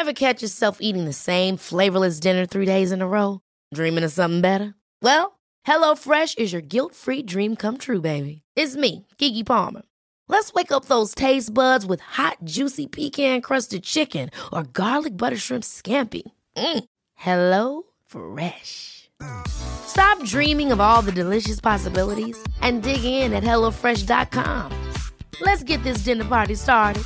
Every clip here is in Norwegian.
Ever catch yourself eating the same flavorless dinner 3 days in a row? Dreaming of something better? Well, HelloFresh is your guilt-free dream come true, baby. It's me, Keke Palmer. Let's wake up those taste buds with hot, juicy pecan-crusted chicken or garlic butter shrimp scampi. Hello Fresh. Stop dreaming of all the delicious possibilities and dig in at HelloFresh.com. Let's get this dinner party started.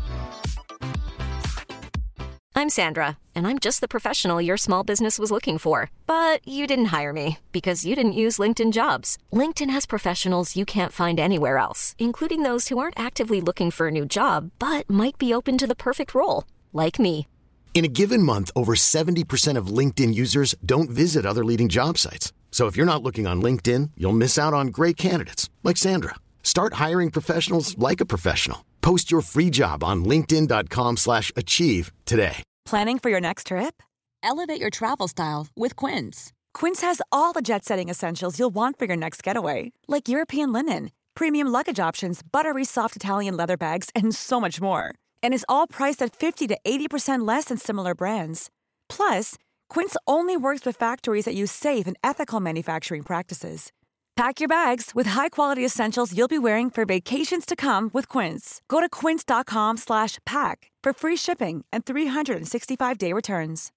I'm Sandra, and I'm just the professional your small business was looking for. But you didn't hire me because you didn't use LinkedIn Jobs. LinkedIn has professionals you can't find anywhere else, including those who aren't actively looking for a new job, but might be open to the perfect role, like me. In a given month, over 70% of LinkedIn users don't visit other leading job sites. So if you're not looking on LinkedIn, you'll miss out on great candidates, like Sandra. Start hiring professionals like a professional. Post your free job on linkedin.com/achieve today. Planning for your next trip? Elevate your travel style with Quince. Quince has all the jet-setting essentials you'll want for your next getaway, like European linen, premium luggage options, buttery soft Italian leather bags, and so much more. And is all priced at 50 to 80% less than similar brands. Plus, Quince only works with factories that use safe and ethical manufacturing practices. Pack your bags with high-quality essentials you'll be wearing for vacations to come with Quince. Go to quince.com/pack for free shipping and 365-day returns.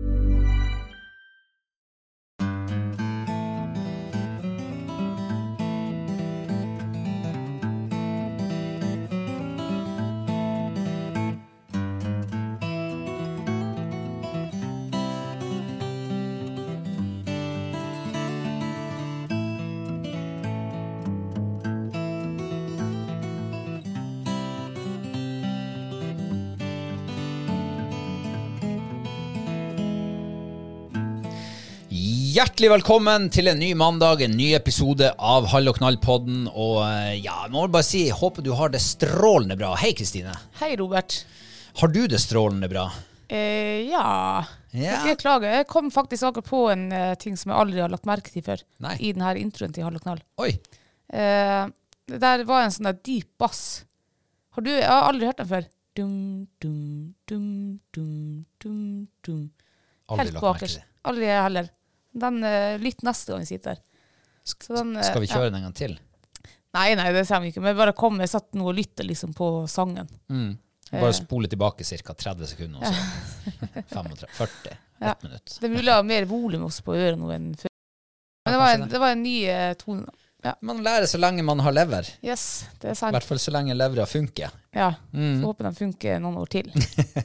Hjertelig velkommen til en ny mandag, en ny episode av Hall og Knall-podden. Og ja, jeg må bare si, håper du har det strålende bra. Hei Kristine. Hei Robert. Har du det strålende bra? Ja. Jeg skal klage. Jeg kom faktisk akkurat på en ting som jeg aldri har lagt merke til før. Nei. I denne introen til Hall og Knall. Oi. Det der var en sånn der dyp bass. Jeg har aldri hørt den før. Dum, dum, dum, dum, dum, dum. Aldri Helt lagt merke til bakerst. det. Aldri jeg heller. Den lytt neste gang vi sitter der. Skal vi kjøre den en gang til? Nei, det ser vi ikke. Men jeg satt nå og lytte liksom på sangen. Bare spole tilbake cirka 30 sekunder, og så 35, 40, 1 minutt. Det er mulig å ha mer volum også på øret nå enn før. Men det var en ny tone. Ja. Man lærer så lenge man har lever. Yes, det er sant. I hvert fall så lenge levera funker. Ja, så håper den funker noen år til.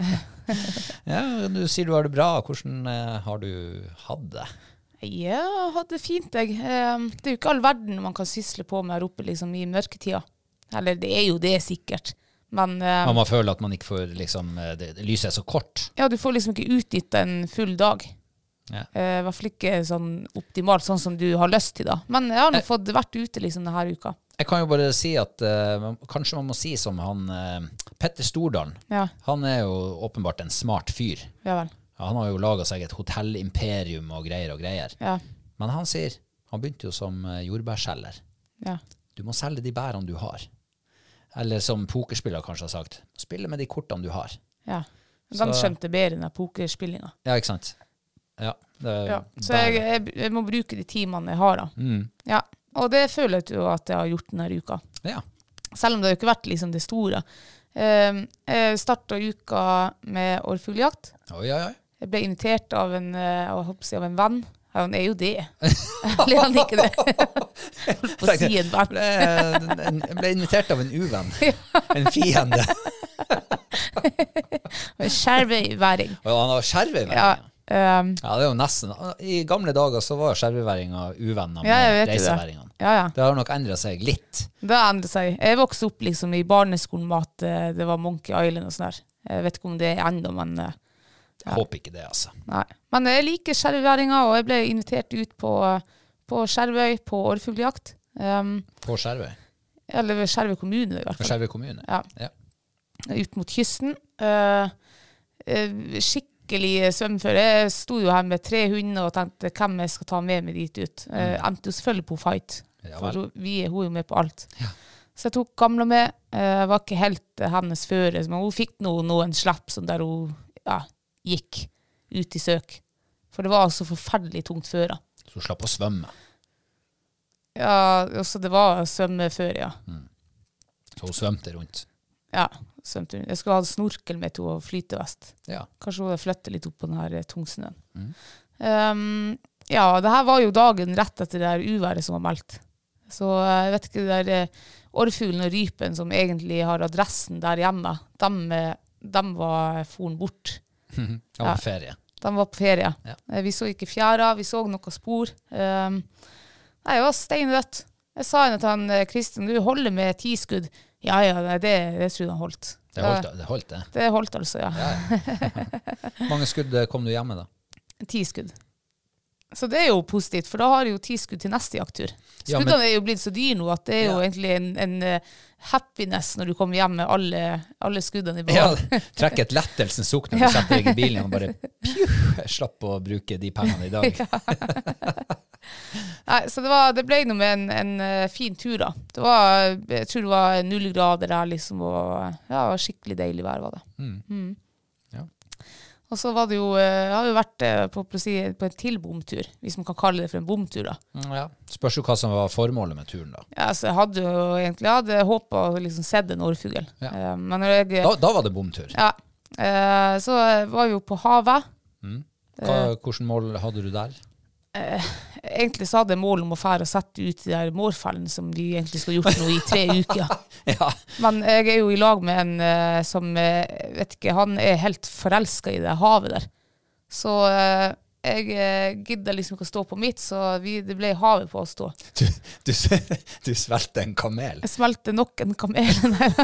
Ja, du sier du har det bra. Hvordan har du hatt det? Ja, jeg hadde det fint, jeg. Det er jo ikke all verden man kan sysle på med her oppe liksom, i mørketida. Eller det er jo det sikkert. Men man føler at man ikke får liksom, det lyset er så kort. Ja, du får liksom ikke utnytte en full dag. Ja. I hvert fall ikke sånn optimalt, sånn som du har lyst til da. Men jeg har nok fått vært ute liksom denne uka. Jeg kan jo bare si at kanskje man må si som han Petter Stordalen. Ja. Han er jo åpenbart en smart fyr. Ja vel. Han har jo laget seg et hotellimperium og greier. Ja. Men han sier, han begynte jo som jordbærselger. Ja. Du må selge de bærene du har. Eller som pokerspiller kanskje har sagt, spille med de kortene du har. Ja, den skjønte bedre enn pokerspillinga. Ja, ikke sant? Ja. Så jeg må bruke de timene jeg har da. Ja, og det føler jeg jo at jeg har gjort denne uka. Ja. Selv om det har ikke vært liksom det store. Jeg startet uka med orrfugljakt. Oi. Jeg ble invitert av en venn. Ja, han er jo det. Eller han ikke det. Jeg holdt på å si en venn. Jeg ble invitert av en uvenn. En fiende. En skjerveværing. Og han har skjerveværing. Ja. Ja, det er jo nesten. I gamle dager så var skjerveværinger uvenner med reiseværingene. Ja. Det har nok endret seg litt. Det har endret seg. Jeg vokste opp liksom i barneskolen med at det var Monkey Island og sånn der. Jeg vet ikke om det er enda, men... Jeg håper ikke det, altså. Nei. Men jeg liker skjerveværinger, og jeg ble invitert ut på Skjervøy på orrfugljakt. På Skjervøy? Eller ved Skjervøy kommune, i hvert fall. Skjervøy kommune? Ja. Ut mot kysten. Skikkelig svømmeføre. Jeg stod jo her med 3 hunder og tenkte hvem jeg skal ta med meg dit ut. Endte jo selvfølgelig på fight, for hun er jo med på alt. Ja. Så jeg tok gamla med. Var ikke helt hennes føre, men hun fikk noen slapp som der hun gikk ut i søk. For det var altså forferdelig tungt før. Så du slapp å svømme? Ja, også det var svømme før, ja. Så hun svømte rundt? Ja, svømte rundt. Jeg skulle ha snorkel med til å flytevest. Ja. Kanskje hun flytte litt opp på den her tungsnøen. Ja, det her var jo dagen rett etter det der uværet som var meldt. Så jeg vet ikke, det der orrfuglen og rypen som egentlig har adressen der hjemme, de var foren bort. De var på ferie? De var på ferie. Ja. Vi så ikke fjæra, vi så noen spor. Nei, jeg var steinrødt. Jeg sa henne til han, Kristian, du holder med 10 skudd. Ja, det tror jeg han holdt. Det holdt det? Det holdt altså, ja. Hvor mange skudd kom du hjemme da? 10 skudd. Så det er jo positivt, for da har jeg jo 10 skudd til neste jakttur. Skuddene er jo blitt så dyr nå, at det er jo egentlig en happiness når du kommer hjem med alle skuddene i banen. Ja, trekke et lettelsens sukk når du setter deg i bilen og bare jeg slapp å bruke de pengene i dag. Nei, så det ble noe med en fin tur da. Jeg tror det var 0 grader der liksom, og ja, skikkelig deilig vær var det. Ja. Og så var det jo, jeg har jo vært på en til bomtur, hvis man kan kalle det for en bomtur da. Ja, spørs jo hva som var formålet med turen da. Ja, så jeg hadde håpet å liksom sett en orrfugl. Ja. Men når da var det bomtur? Ja, så var vi jo på havet. Hvordan mål hadde du der? Egentlig så hadde jeg mål om å fære og sette ut de der mårfellen som vi egentlig skulle gjort nå i 3 uker. Ja. Men jeg er jo i lag med en som, vet ikke, han er helt forelsket i det havet der. Så jeg gidder liksom ikke å stå på mitt, så det ble havet på å stå. Du svelgte en kamel? Jeg smelte nok en kamel.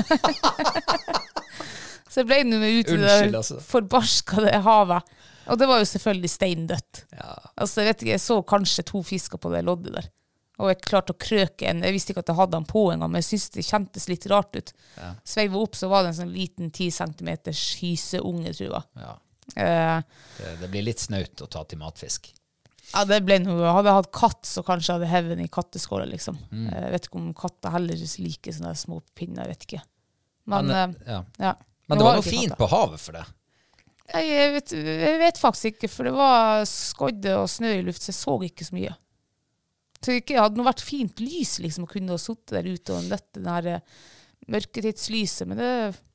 Så jeg ble nå ut i det forbarskede havet. Og det var jo selvfølgelig steindødt. Ja. Altså, jeg vet ikke, jeg så kanskje 2 fisker på det loddet der. Og jeg klarte å krøke en. Jeg visste ikke at jeg hadde han på en gang, men jeg synes det kjentes litt rart ut. Ja. Sveivet opp, så var det en sånn liten 10 centimeters hyseunge, tror jeg. Ja. Det blir litt snaut å ta til matfisk. Ja, det ble noe. Hadde jeg hatt katt, så kanskje hadde hevet den i katteskålet, liksom. Jeg vet ikke om katter heller liker sånne små pinner, jeg vet ikke. Men ja. Men det var noe fint på havet for det. Jeg vet faktisk ikke, for det var skodde og snø i luft, så jeg så ikke så mye. Så det hadde noe vært fint lys, liksom, å kunne ha suttet der ute og lette den her mørketidslyset, men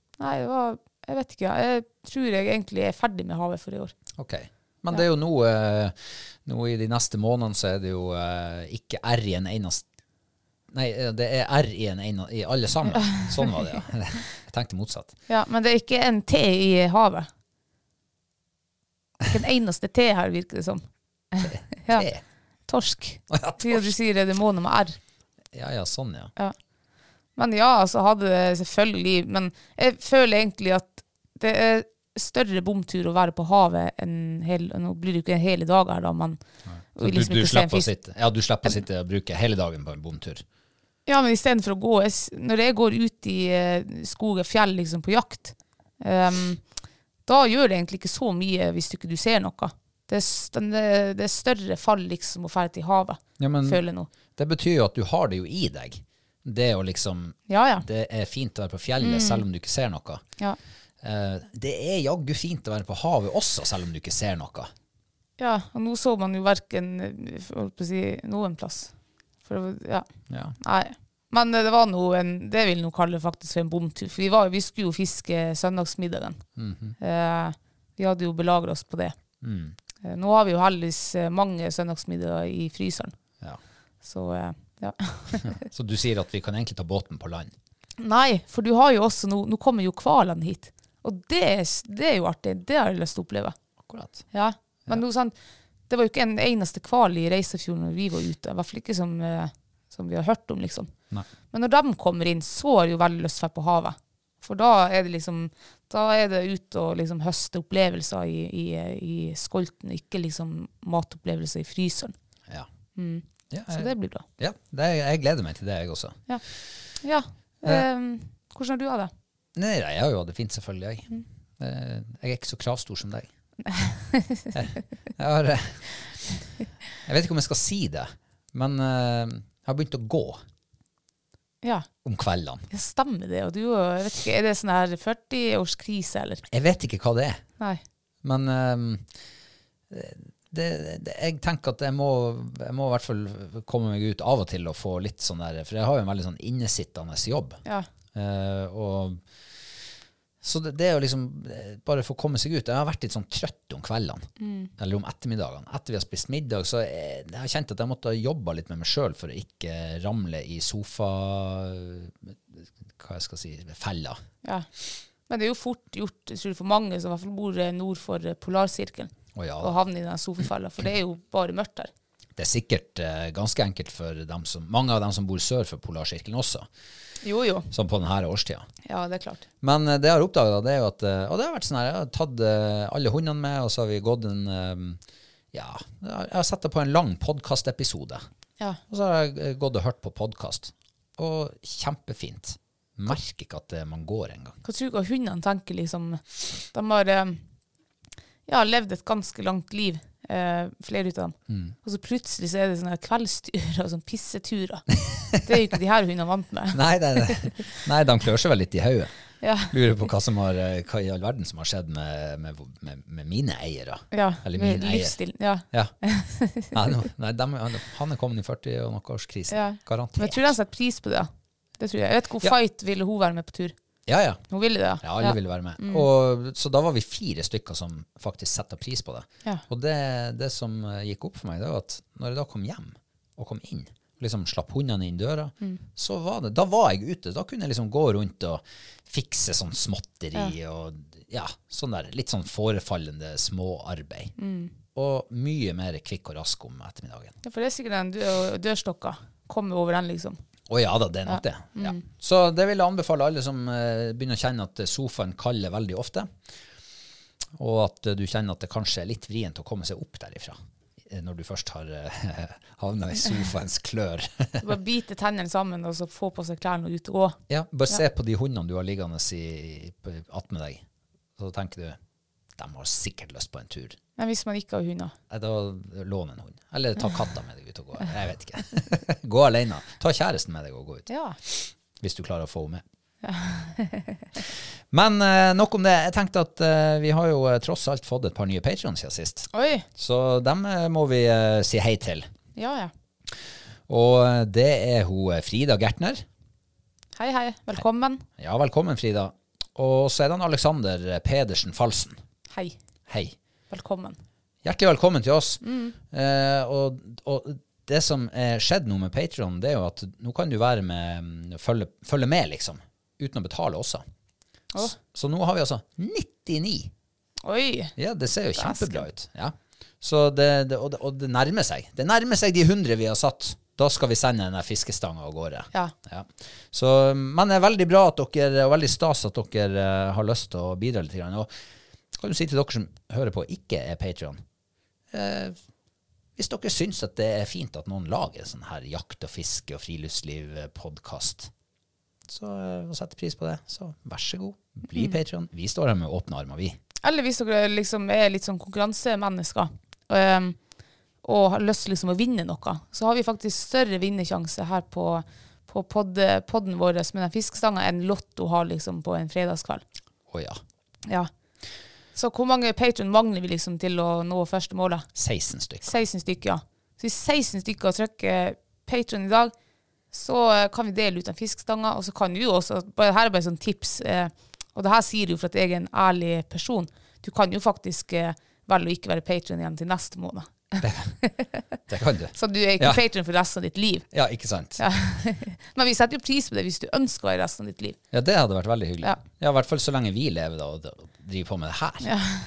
jeg vet ikke, jeg tror jeg egentlig er ferdig med havet for i år. Ok, men det er jo nå i de neste månedene så er det jo ikke R i en eneste. Nei, det er R i alle sammen. Sånn var det, ja. Jeg tenkte motsatt. Ja, men det er ikke en T i havet. Ikke en eneste T her, virker det som. Ja. Torsk. Ja, torsk. Du sier det må noe med R. Ja, sånn, ja. Men ja, så hadde det selvfølgelig, men jeg føler egentlig at det er større bomtur å være på havet nå blir det ikke en hel dag her da, men liksom du slipper å sitte og bruke hele dagen på en bomtur. Ja, men i stedet for å gå, når jeg går ut i skog og fjell liksom på jakt, da gjør det egentlig ikke så mye hvis du ikke ser noe. Det er større fall liksom å fære til havet, føler jeg nå. Det betyr jo at du har det jo i deg. Det å liksom, det er fint å være på fjellet selv om du ikke ser noe. Ja. Det er jaggu fint å være på havet også selv om du ikke ser noe. Ja, og nå så man jo hverken, holdt på å si, noen plass. Nei. Men det var det vil jeg nok kalle faktisk for en bomtur. For vi skulle jo fiske søndagsmiddagen. Vi hadde jo belagret oss på det. Nå har vi jo heldigvis mange søndagsmiddager i fryseren. Ja. Så, ja. Så du sier at vi kan egentlig ta båten på land? Nei, for du har jo også, nå kommer jo kvalene hit. Og det er jo artig. Det har jeg lyst til å oppleve. Akkurat. Ja, men nå sånn, det var jo ikke en eneste kval i Reisefjorden når vi var ute. I hvert fall ikke som vi har hørt om, liksom. Nei. Men når de kommer inn, så er det jo veldig lyst for på havet. For da er det liksom, da er det ut og liksom høste opplevelser i skolten, ikke liksom matopplevelser i fryseren. Ja. Så det blir bra. Ja, jeg gleder meg til det, jeg også. Ja. Hvordan har du hatt det? Nei, jeg har jo hatt det fint, selvfølgelig. Jeg er ikke så kravstor som deg. Jeg vet ikke om jeg skal si det, men jeg har begynt å gå om kveldene. Ja, stemmer det. Og du, jeg vet ikke, er det sånn her 40-årskrise, eller? Jeg vet ikke hva det er. Nei. Men jeg tenker at jeg må i hvert fall komme meg ut av og til og få litt sånn der, for jeg har jo en veldig sånn innesittende jobb. Ja. Så det er jo liksom bare for å komme seg ut. Jeg har vært litt sånn trøtt om kveldene, eller om ettermiddagene. Etter vi har spist middag, så jeg har kjent at jeg måtte jobbe litt med meg selv for å ikke ramle i sofa, hva jeg skal si, fella. Ja, men det er jo fort gjort, jeg tror for mange som i hvert fall bor nord for Polarsirkelen, og havne i den sofafella, for det er jo bare mørkt der. Det er sikkert ganske enkelt for mange av dem som bor sør for Polarsirkelen også. Jo. Som på denne årstida. Ja, det er klart. Men det jeg har oppdaget, det er jo at, og det har vært sånn her, jeg har tatt alle hundene med, og så har vi gått jeg har sett på en lang podcastepisode. Ja. Og så har jeg gått og hørt på podcast. Og kjempefint. Merker ikke at man går en gang. Hva tror du at hundene tenker liksom? De har levd et ganske langt liv, flere ut av dem. Og så plutselig så er det sånne kveldsturer og sånne pisseturer. Det er jo ikke de her hundene vant med. Nei, de klør seg vel litt i hodet. Ja. Lurer på hva i all verden som har skjedd med mine eiere. Ja, eller med livsstilen. Ja. Nei, han er kommet i 40 og noen årskrisen. Ja. Garantert. Men jeg tror de setter pris på det. Det tror jeg. Jeg vet ikke hvor fight ville hun være med på tur. Ja. Hun ville det, ja. Alle ville være med. Og, så da var vi 4 stykker som faktisk setter pris på det. Ja. Og det som gikk opp for meg, det var at når jeg da kom hjem og kom inn, liksom slapp hundene inn døra, så da var jeg ute. Da kunne jeg liksom gå rundt og fikse sånn småtteri og sånn der, litt sånn forefallende småarbeid. Og mye mer kvikk og rask om ettermiddagen. Ja, for det er sikkert den dørstokka. Komme over den liksom. Ja da, det er nok det. Ja. Så det vil jeg anbefale alle som begynner å kjenne at sofaen kaller veldig ofte, og at du kjenner at det kanskje er litt vrient å komme seg opp derifra, når du først har havnet i sofaens klør. Bare bite tennene sammen og så få på seg klærne og ut og gå. Ja, bare se på de hundene du har liggende attmed deg, så tenker du, de har sikkert lyst på en tur. Men hvis man ikke har hunder? Da låner en hund. Eller ta katta med deg ut og gå. Jeg vet ikke. Gå alene. Ta kjæresten med deg og gå ut. Ja. Hvis du klarer å få henne med. Ja. Men nok om det. Jeg tenkte at vi har jo tross alt fått et par nye Patreons siden sist. Oi. Så dem må vi si hei til. Ja. Og det er hun Frida Gertner. Hei. Velkommen. Ja, velkommen Frida. Og så er det Alexander Pedersen Falsen. Hei. Velkommen. Hjertelig velkommen til oss. Og det som er skjedd nå med Patreon, det er jo at nå kan du være med, følge med liksom, uten å betale også. Så nå har vi altså 99. Oi. Ja, det ser jo kjempebra ut. Ja. Så det nærmer seg. Det nærmer seg de 100 vi har satt. Da skal vi sende denne fiskestanga av gårde. Ja. Så, men det er veldig bra at dere, og veldig stas at dere har lyst til å bidra litt. Og kan du si til dere som hører på ikke er Patreon, hvis dere synes at det er fint at noen lager sånn her jakt og fiske og friluftsliv-podcast, så setter pris på det, så vær så god, bli Patreon. Vi står her med åpne armer, vi. Eller hvis dere liksom er litt sånn konkurransemennesker, og har lyst liksom å vinne noe, så har vi faktisk større vinnersjanse her på podden vår med den fiskestanga enn Lotto har liksom på en fredagskveld. Ja. Så hvor mange Patreon mangler vi liksom til å nå første målet? 16 stykker. 16 stykker, ja. Så hvis 16 stykker trykker Patreon i dag, så kan vi dele ut en fiskestanga, og så kan vi jo også, her er bare sånn tips, og det her sier du for at jeg er en ærlig person. Du kan jo faktisk velge å ikke være Patreon igjen til neste måned. Det kan du. Så du er ikke Patreon for resten av ditt liv. Ja, ikke sant. Ja. Men vi setter jo pris på det hvis du ønsker å være resten av ditt liv. Ja, det hadde vært veldig hyggelig. Ja, i hvert fall så lenge vi lever da, og driver på med det her.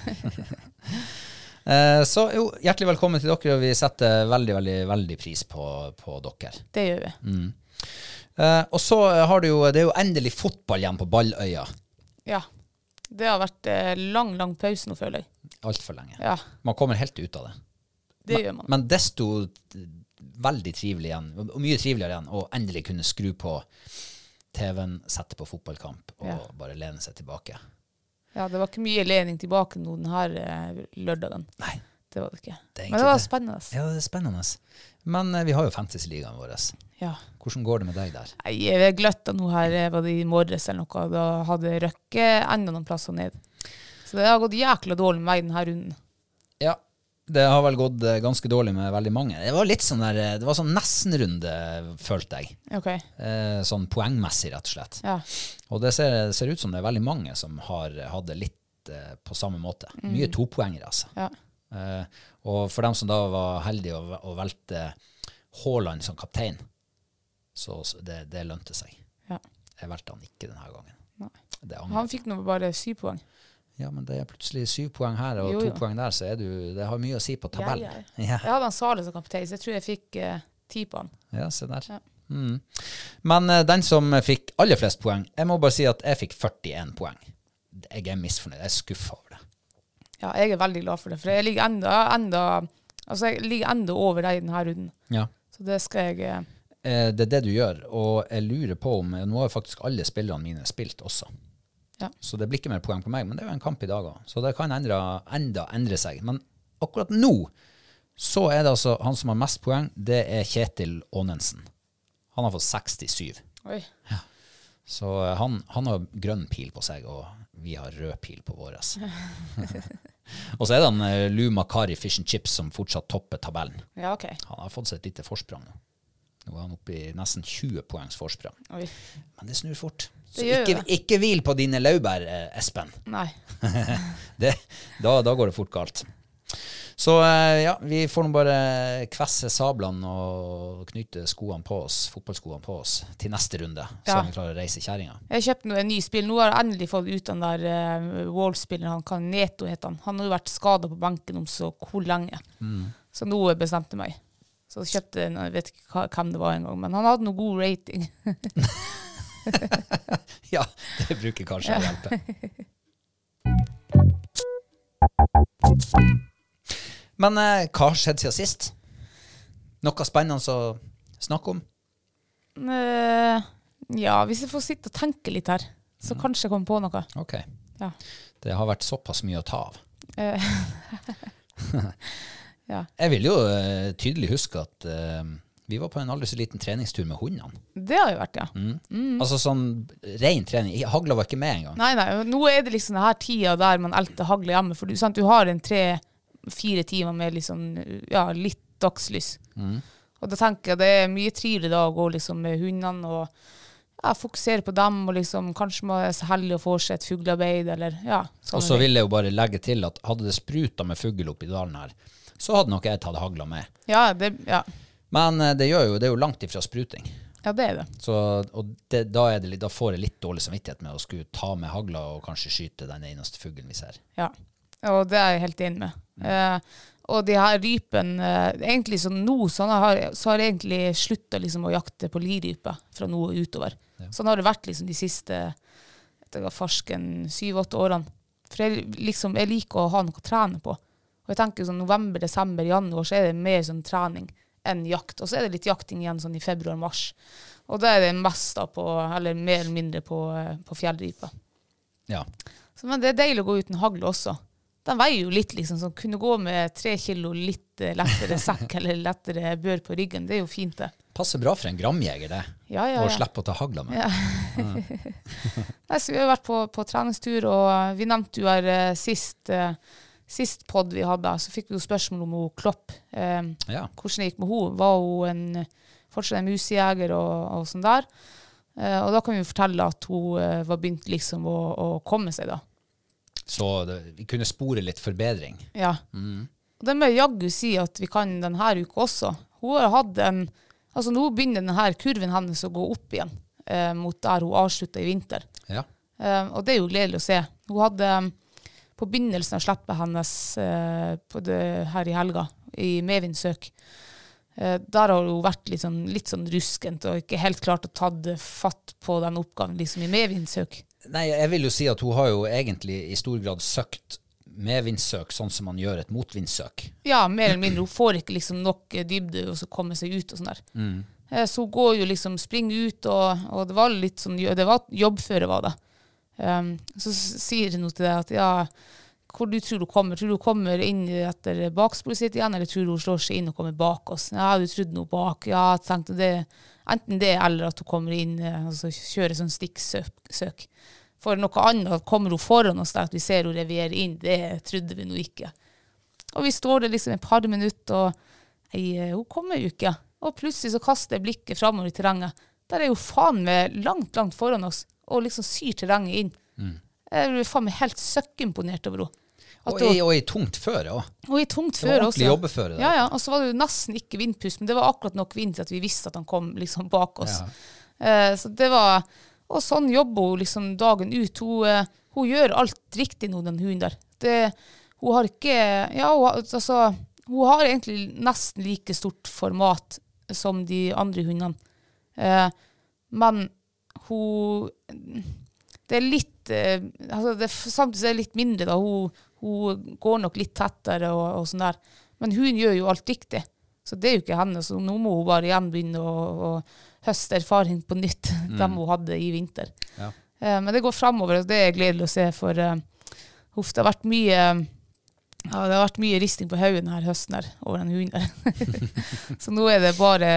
Ja. Så jo, hjertelig velkommen til dere, og vi setter veldig, veldig, veldig pris på dere. Det gjør vi. Og så har det er jo endelig fotball igjen på Balløya. Ja, det har vært lang pause nå, føler jeg. Alt for lenge. Ja. Man kommer helt ut av det. Det gjør man. Men desto veldig trivelig igjen, og mye triveligere igjen, å endelig kunne skru på TV-en, sette på fotballkamp, og bare lene seg tilbake. Ja, det var ikke mye lening tilbake nå denne lørdagen. Nei. Det var det ikke. Men det var spennende. Ja, det er spennende. Men vi har jo Fantasy-ligaen vår. Ja. Hvordan går det med deg der? Jeg gløtta nå her, var det i morges eller noe, da hadde Røkke enda noen plasser ned. Så det har gått jækla dårlig med meg i denne runden. Ja, det har vel gått ganske dårlig med veldig mange. Det var litt sånn der, det var sånn nesten-runde, følte jeg. Okay. Sånn poengmessig, rett og slett. Ja. Og det ser ut som det er veldig mange som har hatt det litt på samme måte. Mye topoengere, altså. Ja. Og for dem som da var heldige å velte Haaland som kaptein, så det lønte seg. Ja. Jeg velte han ikke denne gangen. Han fikk nå bare 7 poeng. Ja, men det er plutselig 7 poeng her og 2 poeng der, så det har mye å si på tabellen. Ja. Jeg hadde han Sale som kaptein, så jeg tror jeg fikk 10 på han. Ja, se der. Ja. Men den som fikk aller flest poeng, jeg må bare si at jeg fikk 41 poeng. Jeg er misfornøyd, jeg er skuffet over det. Ja, jeg er veldig glad for det, for jeg ligger enda over deg i denne runden. Ja. Så det skal jeg... Det er det du gjør, og jeg lurer på om, nå har faktisk alle spillerne mine spilt også. Ja. Så det blir ikke mer poeng på meg, men det er jo en kamp i dag også. Så det kan enda endre seg. Men akkurat nå, så er det altså han som har mest poeng, det er Kjetil Aanensen. Han har fått 67. Oi. Ja. Så han har grønn pil på seg, og vi har rød pil på våres. Og så er det han Lou Makari Fish and Chips som fortsatt topper tabellen. Ja, ok. Han har fått seg et lite forsprang nå. Nå er han oppe i nesten 20 poengs forsprang. Oi. Men det snur fort. Så ikke hvil på dine laurbær, Espen. Nei. Da går det fort galt. Så ja, vi får nå bare kvesse sablene og knyte fotballskoene på oss til neste runde, så vi klarer å reise kjæringa. Jeg kjøpte nå en ny spill. Nå har jeg endelig fått ut den der Wall-spilleren, han Neto heter han. Han har jo vært skadet på banken om så hvor lenge. Så nå bestemte meg. Så jeg kjøpte, jeg vet ikke hvem det var en gang, men han hadde noe god rating. Ja, det bruker kanskje å hjelpe. Men hva har skjedd siden sist? Noe spennende å snakke om? Ja, hvis jeg får sitte og tenke litt her, så kanskje jeg kommer på noe. Ok. Ja. Det har vært såpass mye å ta av. Ja. Jeg vil jo tydelig huske at vi var på en aldri så liten treningstur med hundene. Det har jo vært, ja. Altså sånn ren trening. Hagla var ikke med en gang. Nei, nå er det liksom denne tida der man elter hagla hjemme, for du har en 3-4 timer med liksom, ja, litt dagslys. Og da tenker jeg det er mye triveligere da å gå liksom med hundene og fokusere på dem, og liksom kanskje man er så heldig å få seg et fuglearbeid, eller ja. Og så vil jeg jo bare legge til at hadde det sprutet med fugl opp i dalen her, så hadde nok jeg tatt hagla med. Ja. Men det er jo langt ifra spruting. Ja, det er det. Så, da får jeg litt dårlig samvittighet med å skulle ta med hagla og kanskje skyte den eneste fuglen vi ser. Ja, og det er jeg helt enig med. Og de her rypen, egentlig så nå, så har jeg egentlig sluttet liksom å jakte på lirype fra nå utover. Ja. Sånn har det vært liksom de siste, farsken 7-8 årene. For jeg liker å ha noe å trene på. Og jeg tenker sånn november, desember, januar, så er det mer sånn trening enn jakt. Og så er det litt jakting igjen sånn i februar, mars. Og da er det mest da eller mer eller mindre på fjellrypa. Ja. Så, men det er deilig å gå uten hagle også. Den veier jo litt liksom, så kunne gå med 3 kilo litt lettere sekk eller lettere bør på ryggen. Det er jo fint det. Passer bra for en gramjeger det. Ja. Og slippe å ta hagla med. Ja. Så vi har vært på treningstur, og vi nevnte jo her sist podd vi hadde, så fikk vi jo spørsmål om hun Klopp. Hvordan det gikk med hun. Var hun fortsatt en musejeger og sånn der? Og da kan vi jo fortelle at hun var begynt liksom å komme seg da. Så vi kunne spore litt forbedring. Ja. Og det må jeg jaggu si at vi kan denne uka også. Hun har hatt nå begynner denne kurven hennes å gå opp igjen mot der hun avsluttet i vinter. Ja. Og det er jo gledelig å se. Hun hadde på begynnelsen av sleppet hennes her i helga, i medvindsøk. Der har hun vært litt sånn ruskent og ikke helt klart å ta fatt på den oppgaven liksom i medvindsøk. Nei, jeg vil jo si at hun har jo egentlig i stor grad søkt medvindsøk sånn som man gjør et motvindsøk. Ja, mer eller mindre. Hun får ikke liksom nok dybde og så komme seg ut og sånn der. Så hun går jo liksom, springer ut og det var litt sånn, det var jobbføre var det. Så sier hun til deg at hvor du tror du kommer inn etter baksporet sitt igjen, eller tror du slår seg inn og kommer bak oss? Ja, du trodde noe bak. Ja, jeg tenkte det, enten det eller at hun kommer inn og så kjører sånn stikksøk. For noe annet kommer hun foran oss der, at vi ser hun reviere inn, det trodde vi nå ikke. Og vi står der liksom et par minutter, og hun kommer jo ikke. Og plutselig så kaster jeg blikket fremover i terrenget. Der jo faen meg langt foran oss, og liksom syr terrenget inn. Jeg ble faen meg helt søkkimponert over henne. Og i tungt føre også. Og i tungt føre også. Det var ordentlig jobbeføre. Ja, og så var det jo nesten ikke vindpust, men det var akkurat nok vind til at vi visste at han kom liksom bak oss. Så det var, og sånn jobber hun liksom dagen ut. Hun gjør alt riktig nå, den hunden der. Hun har ikke, hun har egentlig nesten like stort format som de andre hundene. Men hun, det litt, samtidig så det litt mindre da, hun går nok litt tettere og sånn der. Men hun gjør jo alt riktig. Så det jo ikke henne. Så nå må hun bare igjen begynne å høste erfaring på nytt, dem hun hadde i vinter. Ja. Men det går fremover, og det gledelig å se, for det har vært mye risting på haugen her høsten her, over den hunden der. Så nå det bare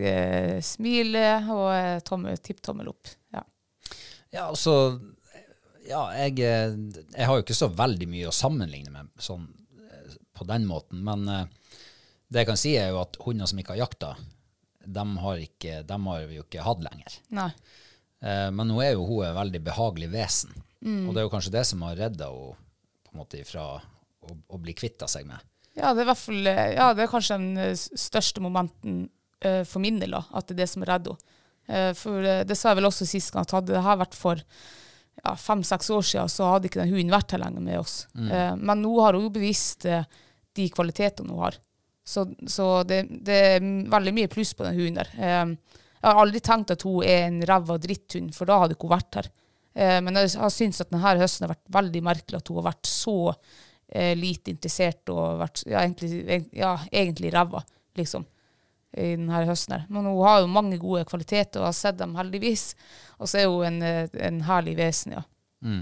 smile og tipptommel opp. Ja, altså... Ja, jeg har jo ikke så veldig mye å sammenligne med sånn, på den måten, men det jeg kan si jo at hunder som ikke har jakta, dem har vi jo ikke hatt lenger. Nei. Men nå jo hun veldig behagelig vesen, og det jo kanskje det som har reddet henne på en måte ifra å bli kvittet seg med. Ja, det i hvert fall, det kanskje den største momenten for min del, at det det som redder henne. For det sa jeg vel også sist gang, at hadde det her vært for 5-6 år siden, så hadde ikke den hunden vært her lenger med oss. Men nå har hun jo bevist de kvalitetene hun har. Så det veldig mye pluss på den hunden der. Jeg har aldri tenkt at hun en ræva dritthund, for da hadde ikke hun vært her. Men jeg har syntes at denne høsten har vært veldig merkelig, at hun har vært så lite interessert og vært egentlig ræva, liksom, i denne høsten her. Men hun har jo mange gode kvaliteter, og har sett dem heldigvis. Og så hun en herlig vesen, ja.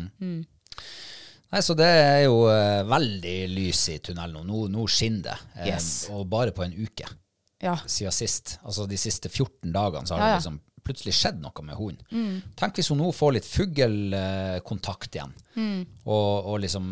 Nei, så det jo veldig lys i tunnelen nå. Nå skinner det. Yes. Og bare på en uke. Ja. Siden sist. Altså de siste 14 dagene så har det liksom plutselig skjedd noe med hunden. Tenk hvis hun nå får litt fuggelkontakt igjen. Og liksom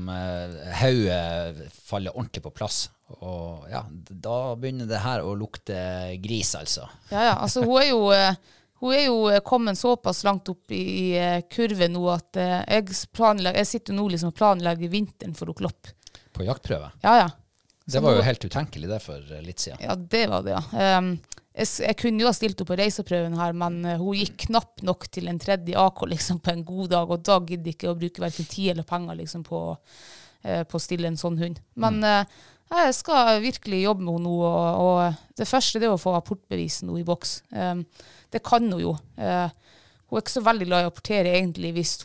hodet faller ordentlig på plass. Og ja, da begynner det her å lukte gris, altså. Ja, altså hun jo kommet såpass langt opp i kurven nå at jeg sitter nå liksom og planlegger vinteren for å kloppe. På jaktprøve? Ja. Det var jo helt utenkelig det for litt siden. Ja, det var det, ja. Jeg kunne jo ha stilt opp på reiseprøven her, men hun gikk knapt nok til en 3. AK liksom, på en god dag, og da gidde ikke å bruke hverken tid eller penger liksom, på å stille en sånn hund. Men jeg skal virkelig jobbe med henne nå, og det første det å få apportbevisen nå i boks. Det kan hun jo. Hun ikke så veldig glad i å apportere egentlig hvis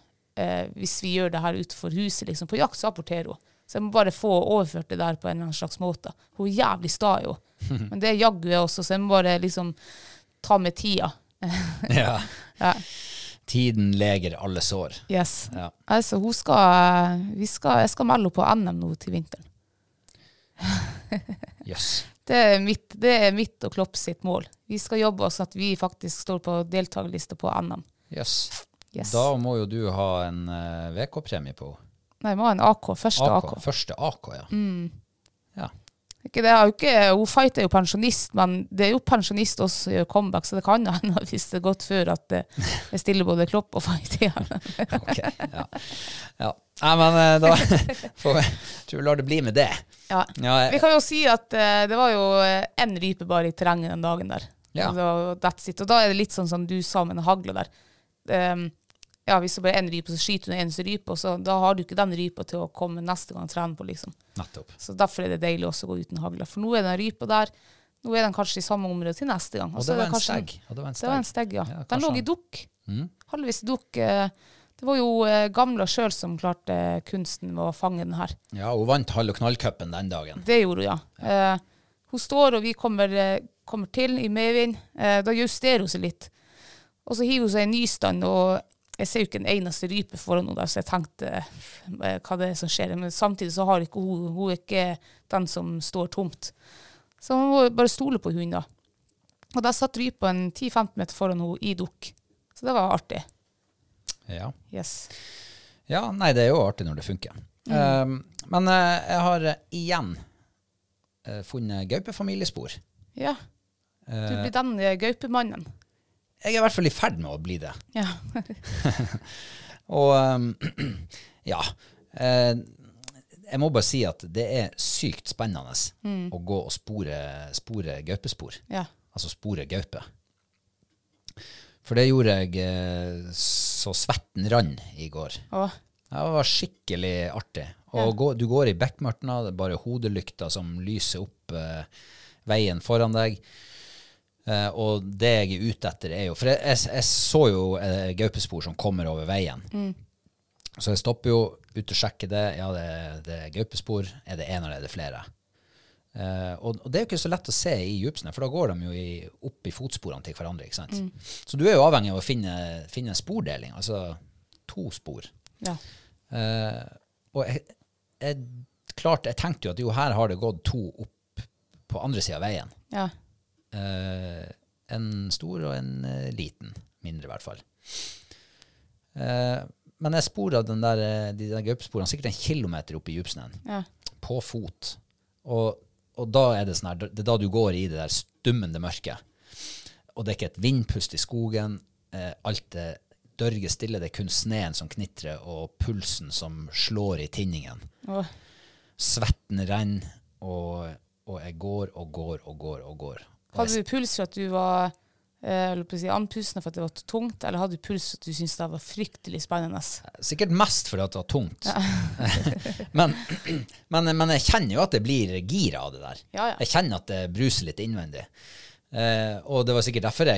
vi gjør det her utenfor huset. Liksom. På jakt så apporterer hun. Så jeg må bare få overført det der på en eller annen slags måte. Hun jævlig sta jo. Men det jagger jeg også, så jeg må bare liksom ta med tida. Ja. Tiden leger alle sår. Yes. Ja. Altså, jeg skal melde på NM nå til vinteren. Yes. Det mitt og Klopp sitt mål. Vi skal jobbe oss at vi faktisk står på deltagerliste på NM. Yes. Da må jo du ha en VK-premie på. Nei, jeg må ha en AK. Første AK. Første AK, ja. Ja. Ikke det, hun fighter jo pensjonist, men det jo pensjonist også som gjør comeback, så det kan hende hvis det gått før at jeg stiller både Klopp og fight igjen. Ok, ja. Nei, men da tror vi lar det bli med det. Ja. Vi kan jo si at det var jo en rype bare i terrenget den dagen der. Ja. That's it. Og da det litt sånn som du sa med den hagla der. Hvis det bare en rype, så skyter du en eneste rype, og så da har du ikke den rypa til å komme neste gang og trene på, liksom. Nettopp. Så derfor det deilig også å gå uten hagla. For nå den rypa der, nå den kanskje i samme område til neste gang. Og det var en steg. Det var en steg, ja. Den lå i dukk. Halvvis dukk. Det var jo gamla selv som klarte kunsten med å fange den her. Ja, hun vant Hall- og Knallcupen den dagen. Det gjorde hun, ja. Hun står, og vi kommer til i medvind. Da justerer hun seg litt. Og så hiver hun seg i nystand, og jeg ser jo ikke en eneste rype foran henne der, så jeg tenkte hva det som skjer. Men samtidig så har ikke hun ikke den som står tomt. Så hun må bare stole på hunden da. Og der satt rypa en 10-15 meter foran henne i dukk. Så det var artig. Ja. Yes. Ja, nei, det er jo artig når det funker. Men jeg har igjen funnet gaupefamiliespor. Ja. Du blir den gaupemannen. Jeg er i hvert fall i ferd med å bli det. Ja. Og ja, jeg må bare si at det er sykt spennende å gå og spore gaupespor. Ja. Altså spore gaupe. For det gjorde jeg så svetten rann i går. Åh. Det var skikkelig artig. Og du går i bekkmørtene, det er bare hodelykter som lyser opp veien foran deg. Og det jeg er ute etter er jo, for jeg så jo gaupespor som kommer over veien. Så jeg stopper jo ut og sjekker det. Ja, det er gaupespor. Er det en eller er det flere? Og det er jo ikke så lett å se i djupsene, for da går de jo opp i fotsporene til hverandre, ikke sant? Så du er jo avhengig av å finne en spordeling, altså 2 spor. Ja. Og jeg tenkte jo at jo, her har det gått 2 opp på andre siden av veien. Ja. En stor og en liten, mindre i hvert fall. Men jeg sporet de der gaupesporene sikkert 1 kilometer opp i djupsnøen, på fot. Og da er det sånn her, det er da du går i det der stummende mørket. Og det er ikke et vindpust i skogen, alt er dørge stille, det er kun sneen som knitrer, og pulsen som slår i tinningen. Svetten renner, og jeg går og går og går og går. Hadde du puls for at du var andpusten for at det var tungt, eller hadde du puls for at du syntes det var fryktelig spennende? Sikkert mest for at det var tungt. Ja. men jeg kjenner jo at det blir gira av det der. Ja, ja. Jeg kjenner at det bruser litt innvendig. Og det var sikkert derfor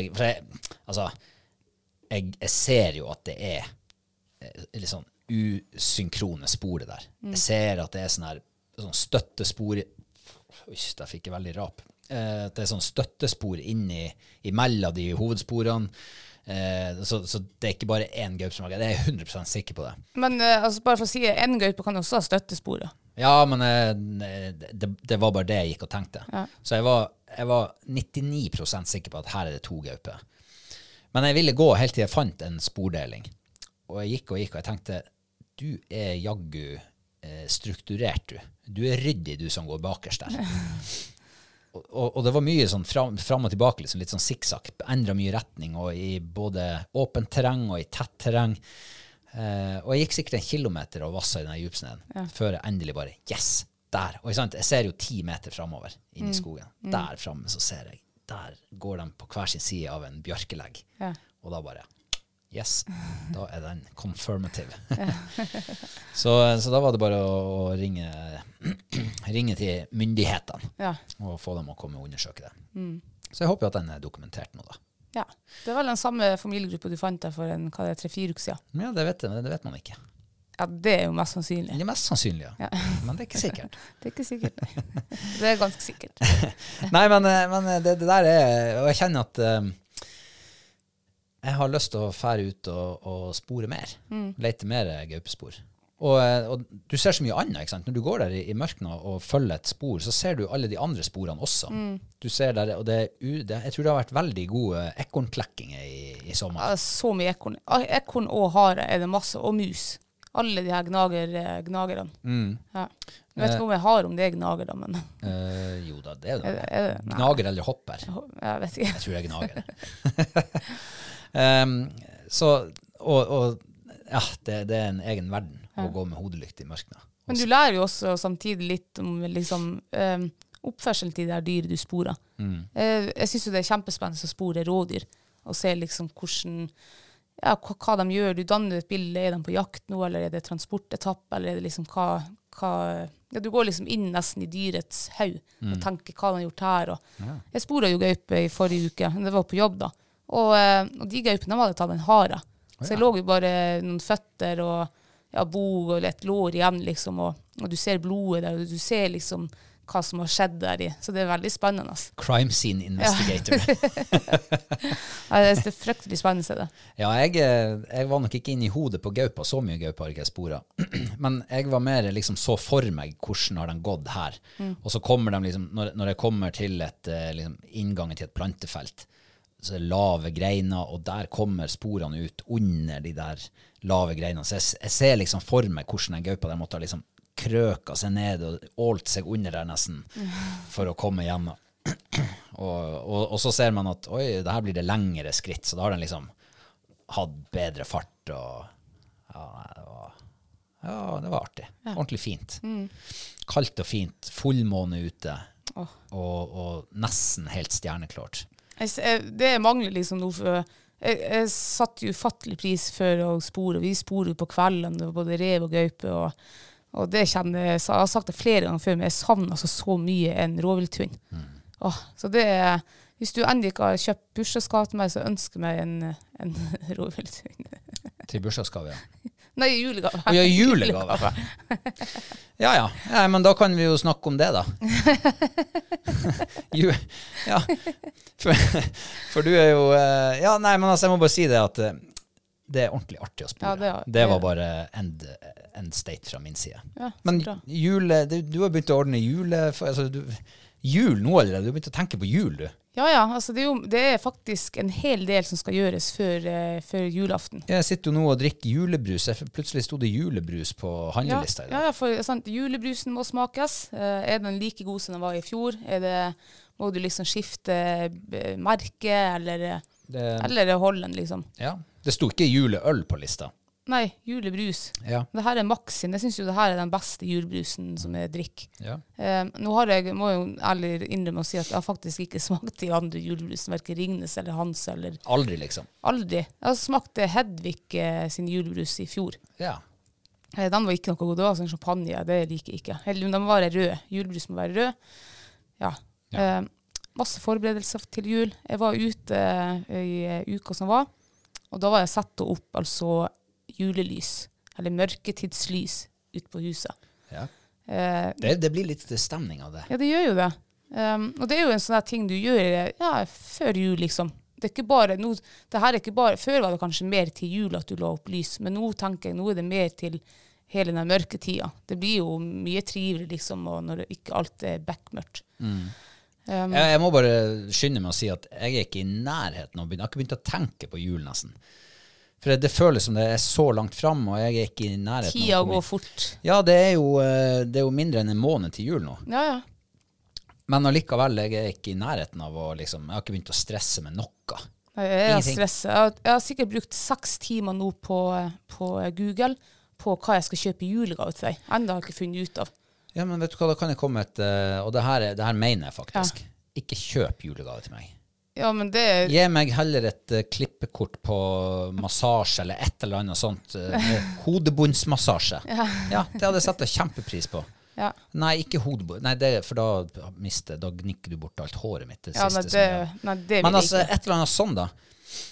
jeg ser jo at det er litt sånn usynkrone spor det der. Jeg ser at det er sånn støttespor. Oi, der fikk jeg veldig rap. Det er sånn støttespor imellom de hovedsporene. Så det er ikke bare én gaupe som har det. Jeg er 100% sikker på det. Men altså bare for å si, en gaupe kan også ha støttespor. Ja, men det var bare det jeg gikk og tenkte. Ja. Så jeg var 99% sikker på at her er det 2 gauper. Men jeg ville gå helt til jeg fant en spordeling. Og jeg gikk, og jeg tenkte, du er jaggu strukturert, du. Du er ryddig, du som går bakerst der. Og det var mye sånn fram og tilbake, liksom, litt sånn sikksakk. Endret mye retning, og i både åpent terreng og i tett terreng. Og jeg gikk sikkert 1 kilometer og vasset i denne djupsneden, før jeg endelig bare, yes, der. Og jeg ser jo 10 meter fremover inn i skogen. Der fremme så ser jeg. Der går de på hver sin side av en bjørkelegg. Ja. Og da bare, yes, da er den confirmative. så da var det bare å ringe til myndighetene og få dem å komme og undersøke det. Så jeg håper jo at den er dokumentert nå da. Ja, det var den samme familiegruppa du fant der for 3-4 uker siden. Ja, det vet man ikke. Ja, det er jo mest sannsynlig. Det er mest sannsynlig, ja. Men det er ikke sikkert. Det er ikke sikkert, nei. Det er ganske sikkert. Nei, men det der er, og jeg kjenner at jeg har lyst til å fære ut og spore mer. Lete mer gaupespor. Og du ser så mye annet, ikke sant? Når du går der i mørkene og følger et spor, så ser du alle de andre sporene også. Du ser der, og jeg tror det har vært veldig gode ekornklekkinger i sommer. Ja, så mye ekorn. Ekorn og hare er det masse, og mus. Alle de her gnagerne. Ja. Jeg vet ikke om jeg har om det er gnager da, men... jo da, det er det. Gnager eller hopper. Jeg vet ikke. Jeg tror det er gnager. Ja, det er en egen verden å gå med hodelykt i mørkene. Men du lærer jo også samtidig litt om liksom, oppførselen til de der dyr du sporer. Jeg synes jo det er kjempespennende å spore rådyr, og se liksom hvordan... Ja, hva de gjør. Du danner et bilde, er de på jakt nå, eller er det transportetapp, eller er det liksom hva ja, du går liksom inn nesten i dyrets haug og tenker hva de har gjort her. Jeg sporet jo gaupe i forrige uke, det var på jobb da. Og de gaupene hadde tatt en hare. Så jeg lå jo bare noen føtter og bog og et lår igjen liksom, og du ser blodet der, og du ser liksom hva som har skjedd der i. Så det er veldig spennende. Altså. Crime scene investigator. Ja, det er fryktelig spennende det. Ja, jeg var nok ikke inn i hodet på gaupa, så mye gaupa har ikke jeg sporet. Men jeg var mer liksom så for meg hvordan har den gått her. Og så kommer de liksom, når jeg kommer til liksom, inngangen til et plantefelt, så er det lave greiner, og der kommer sporene ut under de der lave greinene. Så jeg ser liksom for meg hvordan en gaupa der måtte liksom krøka seg ned og ålt seg under der nesten for å komme gjennom. Og så ser man at oi, det her blir det lengre skritt, så da har den liksom hatt bedre fart, og det var artig. Ordentlig fint. Kaldt og fint, fullmåne ute, og nesten helt stjerneklart. Det mangler liksom noe for... Jeg satt jo ufattelig pris for å spore. Vi sporer på kvelden, både rev og gaupe, og det kjenner jeg har sagt det flere ganger før, men jeg savner altså så mye en rovvilthund. Så det hvis du endelig ikke har kjøpt bursdagsgave til meg, så ønsker jeg meg en rovvilthund. Til bursdagsgave, ja. Nei, julegave. Ja, julegave. Ja, men da kan vi jo snakke om det da. Ja, for du er jo... Ja, nei, men altså, jeg må bare si det at det er ordentlig artig å spore. Ja, det var bare end state fra min side. Ja, men du har begynt å ordne jul nå allerede. Du har begynt å tenke på jul, du. Ja, altså det er faktisk en hel del som skal gjøres før julaften. Jeg sitter jo nå og drikker julebrus. Plutselig stod det julebrus på handlelista i dag. Ja, for sant, julebrusen må smakes. Er den like god som den var i fjor? Må du liksom skifte merke, eller holde den liksom? Ja, det stod ikke juleøl på lista. Nei, julebrus. Ja. Det her er Maxin. Jeg synes jo det her er den beste julebrusen som jeg drikker. Ja. Nå må jeg jo ærlig innrømme å si at jeg har faktisk ikke smakt de andre julebrusen, hverken Ringnes eller Hans. Aldri liksom? Aldri. Jeg har smakt Hedvig sin julebrus i fjor. Ja. Den var ikke noe god. Det var sånn champagne. Det liker jeg ikke. Den må være rød. Julebrus må være rød. Ja. Masse forberedelser til jul. Jeg var ute i uka som var, og da var jeg satt opp altså julelys, eller mørketidslys ut på huset. Ja. Det blir litt stemning av det. Ja, det gjør jo det. Og det er jo en sånn ting du gjør før jul, liksom. Det er ikke bare, før var det kanskje mer til jul at du la opp lys, men nå tenker jeg, nå er det mer til hele den mørketida. Det blir jo mye trivelig, liksom, og når ikke alt er bekmørkt. Jeg må bare skynde meg å si at jeg er ikke i nærheten, jeg har ikke begynt å tenke på jul nesten. For det føles som det er så langt frem, og jeg er ikke i nærheten. Tida går fort. Ja, det er jo mindre enn en måned til jul nå. Ja. Men allikevel, jeg er ikke i nærheten av å liksom, jeg har ikke begynt å stresse med noe. Jeg har stresset. Jeg har sikkert brukt 6 timer nå på Google på hva jeg skal kjøpe i julegave til deg. Enda har jeg ikke funnet ut av. Ja, men vet du hva, da kan jeg komme og det her mener jeg faktisk. Ja. Ikke kjøp julegave til meg. Ja, men Gi meg heller et klippekort på massasje eller et eller annet sånt. Hodebundsmassasje. Ja, det hadde jeg satt kjempepris på. Ja. Nei, ikke hodebunds. Nei, for da gnikker du bort alt håret mitt. Det men altså, et eller annet sånn da.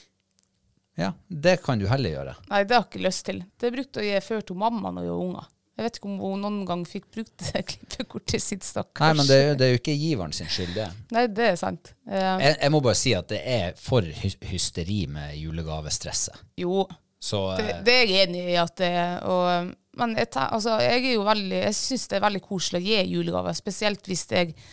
Ja, det kan du heller gjøre. Nei, det har jeg ikke lyst til. Det brukte å gi før til mamma når jeg var unger. Jeg vet ikke om hun noen gang fikk brukt det klippekortet sitt, stakkars. Nei, men det er jo ikke giveren sin skyld, det. Nei, det er sant. Jeg må bare si at det er for hysteri med julegavestresset. Jo, det er jeg enig i at det er. Men jeg synes det er veldig koselig å gi julegaver, spesielt hvis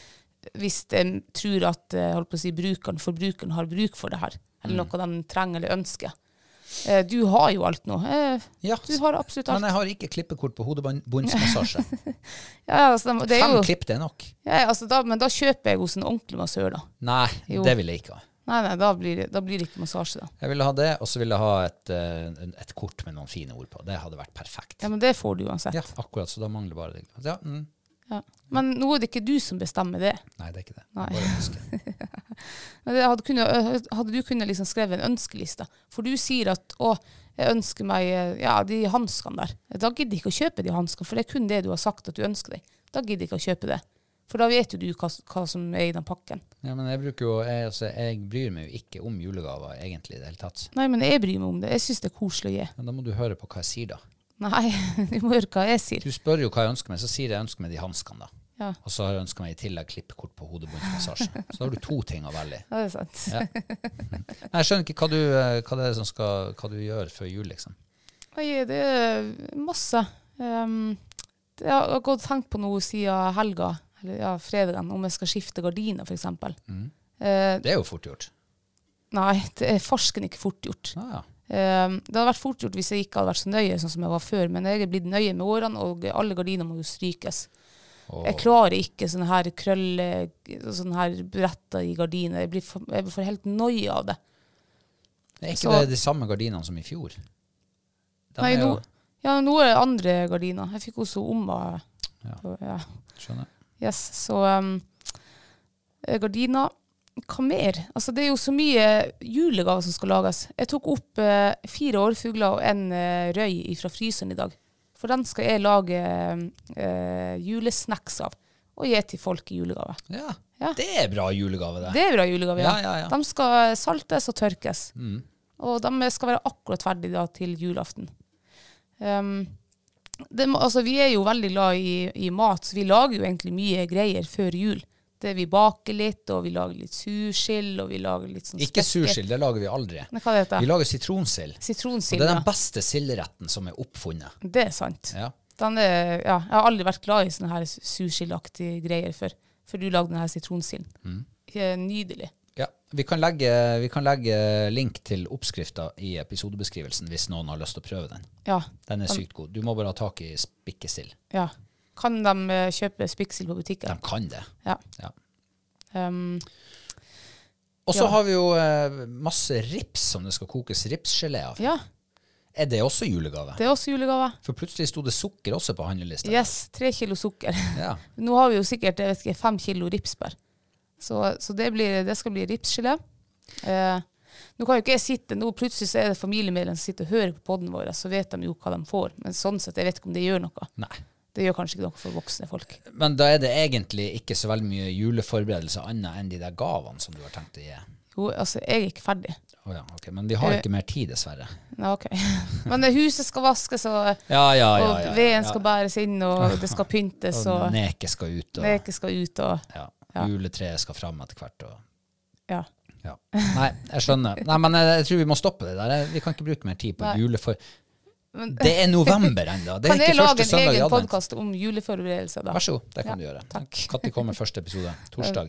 jeg tror at forbrukeren har bruk for det her, eller noe de trenger eller ønsker. Du har jo alt nå. Ja, du har absolutt alt. Men jeg har ikke klippekort på hodebundsmassasje. Ja, altså, 5 klipp, det er nok. Ja, altså, men da kjøper jeg hos en ordentlig massør da. Nei, det vil jeg ikke ha. Nei, da blir det ikke massasje da. Jeg ville ha det, og så ville jeg ha et kort med noen fine ord på. Det hadde vært perfekt. Ja, men det får du uansett. Ja, akkurat, så da mangler bare det. Ja, Ja. Men nå er det ikke du som bestemmer det. Nei, det er ikke det. Nei. Bare ønske. Men hadde du kunnet liksom skrevet en ønskeliste? For du sier at, jeg ønsker meg de hanskene der. Da gidder jeg ikke å kjøpe de hanskene, for det er kun det du har sagt at du ønsker deg. Da gidder jeg ikke å kjøpe det. For da vet jo du hva som er i den pakken. Ja, men jeg bryr meg jo ikke om julegaver egentlig i det hele tatt. Nei, men jeg bryr meg om det. Jeg synes det er koselig å gi. Men da må du høre på hva jeg sier da. Nei, du må høre hva jeg sier. Du spør jo hva jeg ønsker meg, så sier jeg ønsker meg de hanskene da. Ja. Og så har jeg ønsket meg i tillegg klippekort på hodebundsmassasje. Så har du 2 ting å velge. Ja, det er sant. Ja. Nei, jeg skjønner ikke hva det er hva du gjør før jul, liksom. Det er masse. Jeg har gått og tenkt på noe siden helga, eller fredagen, om jeg skal skifte gardiner, for eksempel. Det er jo fort gjort. Nei, det er farsken ikke fort gjort. Ah, ja. Det hadde vært fort gjort hvis jeg ikke hadde vært så nøye sånn som jeg var før, men jeg er blitt nøye med årene, og alle gardiner må jo strykes. Jeg klarer ikke sånne her krølle, sånne her bretter i gardiner. Jeg får helt nøye av det. Det er ikke det de samme gardinene som i fjor? Nei, nå er det andre gardiner. Jeg fikk også Omma. Ja. Skjønner. Yes, så gardiner, hva mer? Altså, det er jo så mye julegaver som skal lages. Jeg tok opp 4 årfugler og en røy fra fryseren i dag. For den skal jeg lage julesnacks av, og gi til folk i julegave. Ja, det er bra julegave det. Det er bra julegave, ja. De skal saltes og tørkes. Og de skal være akkurat ferdige da, til julaften. Vi er jo veldig glad i mat, så vi lager jo egentlig mye greier før jul. Vi baker litt, og vi lager litt sursild, og vi lager litt sånn Ikke sursild, det lager vi aldri. Men hva det heter? Vi lager sitronsild. Sitronsild, og det er den beste silderetten som er oppfunnet. Det er sant. Ja. Jeg har aldri vært glad i sånne her surskildaktige greier før du lagde denne sitronsilden. Nydelig. Ja, vi kan legge link til oppskriften i episodebeskrivelsen hvis noen har lyst til å prøve den. Ja. Den er sykt god. Du må bare ha tak i spikkesild. Ja. Kan de kjøpe spikkesild på butikken? De kan det. Ja. Og så har vi jo masse rips som det skal kokes ripsgelé av. Ja. Er det også julegave? Det er også julegave. For plutselig stod det sukker også på handlelista. Yes, 3 kilo sukker. Ja. Nå har vi jo sikkert 5 kilo ripsbær. Så det skal bli ripsgelé. Nå kan jo ikke jeg sitte, nå plutselig så er det familiemedlemmer som sitter og hører på podden vår, så vet de jo hva de får. Men sånn sett, jeg vet ikke om det gjør noe. Nei. Det gjør kanskje ikke noe for voksne folk. Men da er det egentlig ikke så veldig mye juleforberedelser annet enn de der gavene som du har tenkt å gi. Jo, altså, jeg er ikke ferdig. Ja, ok. Men vi har ikke mer tid, dessverre. Ja, ok. Men huset skal vaskes, og veden skal bæres inn, og det skal pyntes, og neke skal ut. Juletreet skal fram etter hvert. Ja. Nei, jeg skjønner. Nei, men jeg tror vi må stoppe det der. Vi kan ikke bruke mer tid på Det er november enda. Det er ikke første søndag i advent. Kan jeg lage en egen podcast om juleforberedelser da? Vær så god, det kan du gjøre. Takk. Når kommer første episode? Torsdag.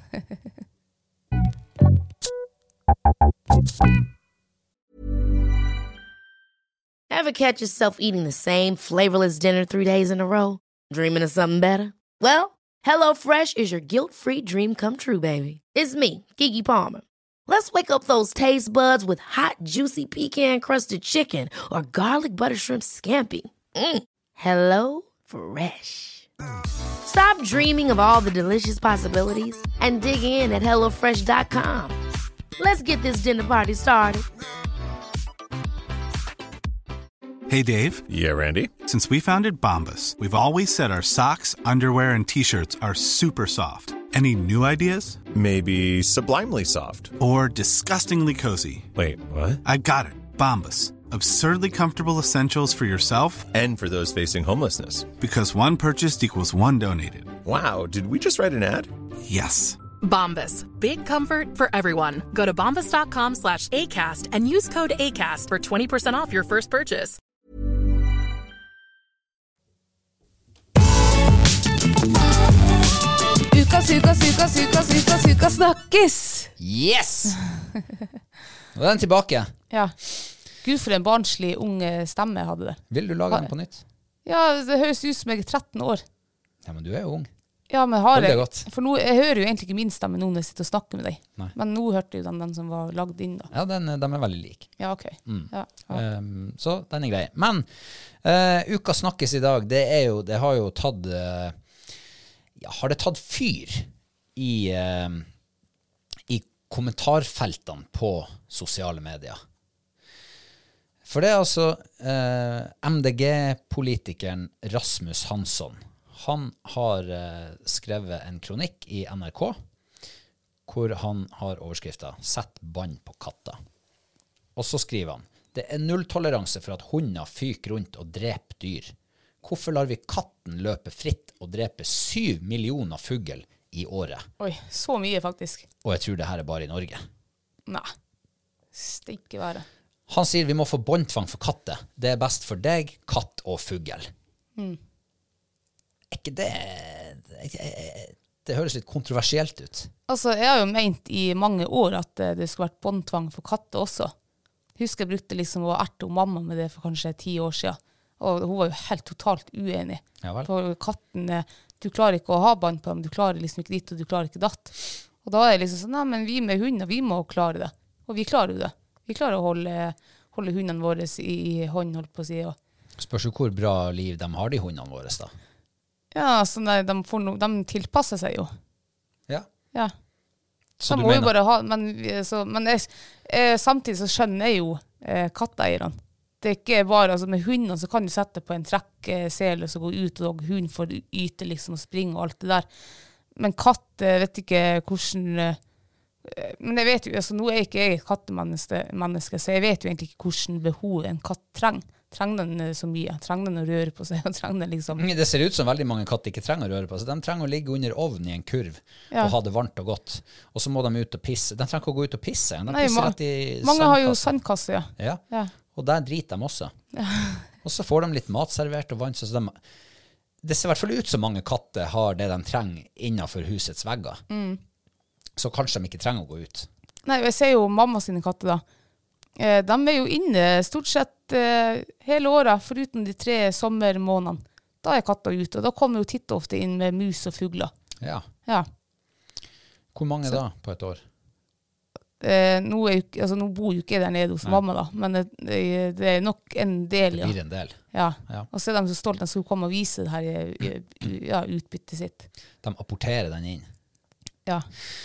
Ever catch yourself eating the same flavorless dinner 3 days in a row? Dreaming of something better? Well, HelloFresh is your guilt-free dream come true, baby. It's me, Keke Palmer. Let's wake up those taste buds with hot, juicy pecan-crusted chicken or garlic butter shrimp scampi. Hello Fresh. Stop dreaming of all the delicious possibilities and dig in at HelloFresh.com. Let's get this dinner party started. Hey, Dave. Yeah, Randy. Since we founded Bombas, we've always said our socks, underwear, and T-shirts are super soft. Any new ideas? Maybe sublimely soft. Or disgustingly cozy. Wait, what? I got it. Bombas. Absurdly comfortable essentials for yourself and for those facing homelessness. Because one purchased equals one donated. Wow, did we just write an ad? Yes. Bombas. Big comfort for everyone. Go to bombas.com/ACAST and use code ACAST for 20% off your first purchase. Uka snakkes! Yes! Nå er den tilbake. Ja. Gud, for en barnslig ung stemme jeg hadde der. Vil du lage den på nytt? Ja, det høres ut som jeg er 13 år. Ja, men du er jo ung. Ja, men har jeg... For nå, jeg hører jo egentlig ikke min stemme når jeg sitter og snakker med deg. Nei. Men nå hørte jeg den som var lagd inn da. Ja, de er veldig like. Ja, ok. Ja. Så den er grei. Men uka snakkes i dag, det har jo tatt... har det tatt fyr i kommentarfeltene på sosiale medier? For det er altså MDG-politikeren Rasmus Hansson. Han har skrevet en kronikk i NRK, hvor han har overskriften «Sett bånd på katta». Og så skriver han, det er nulltoleranse for at hunder fyker rundt og dreper dyr. Hvorfor lar vi katten løpe fritt og drepe 7 millioner fugl i året? Oi, så mye faktisk. Og jeg tror det her er bare i Norge. Nei, stikke være. Han sier vi må få båndtvang for katter. Det er best for deg, katt og fugl. Er ikke det det høres litt kontroversielt ut. Altså, jeg har jo ment i mange år at det skulle vært båndtvang for katter også. Husker jeg brukte liksom å erte om mamma med det for kanskje 10 år siden. Og hun var jo helt totalt uenig. Ja vel. For katten, du klarer ikke å ha bånd på dem, du klarer liksom ikke ditt, og du klarer ikke datt. Og da er det liksom sånn, nei, men vi med hunder, vi må klare det. Og vi klarer jo det. Vi klarer å holde hundene våre i hånd, holdt på å si. Spørs jo hvor bra liv de har, de hundene våre da. Ja, så de tilpasser seg jo. Ja. Ja. Så de du må mener? jo bare ha, men samtidig så skjønner jeg jo katteeierne. Det er ikke bare, altså med hundene så kan du sette på en trekksele og så gå ut, og hunden får yte liksom og springe og alt det der. Men katt, vet ikke hvordan... Men jeg vet jo, altså nå er ikke jeg et kattemenneske, så jeg vet jo egentlig ikke hvordan behov en katt trenger. Trenger den så mye? Trenger den å røre på seg? Og trenger den liksom... Det ser ut som veldig mange katter ikke trenger å røre på seg. De trenger å ligge under ovnen i en kurv og ha det varmt og godt. Og så må de ut og pisse. De trenger ikke å gå ut og pisse. De pisser rett i sandkasse. Mange har jo sandkasse, ja. Og der driter de også. Og så får de litt mat servert og vann. Så det ser i hvert fall ut som mange katter har det de trenger innenfor husets vegger. Så kanskje de ikke trenger å gå ut. Nei, jeg ser jo mamma sine katter da. De er jo inne stort sett hele året, foruten de 3 sommermånedene. Da er katta ute, og da kommer jo titt ofte inn med mus og fugler. Ja. Ja. Hvor mange da på et år? Nå bor jo ikke der nede hos mamma da, men det er nok en del, Det blir en del. Ja. Og så er de så stolt at de skulle komme og vise det her utbyttet sitt. De apporterer den inn. Ja.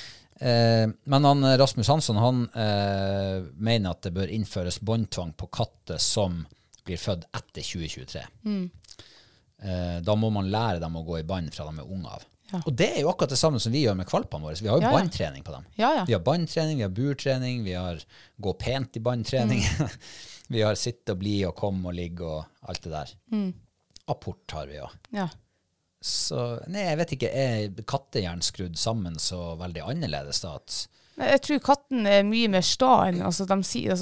Men Rasmus Hansson, han mener at det bør innføres båndtvang på katter som blir født etter 2023. Da må man lære dem å gå i bånd fra de er unge av. Ja. Og det er jo akkurat det samme som vi gjør med kvalpene våre. Vi har jo båndtrening på dem. Vi har båndtrening, vi har burtrening, vi har gå pent i båndtrening. Vi har sitte og bli og komme og ligge og alt det der. Apport har vi jo. Ja. Så, nei, jeg vet ikke, er kattehjern skrudd sammen så veldig annerledes da? Jeg tror katten er mye mer sta enn, altså de sier,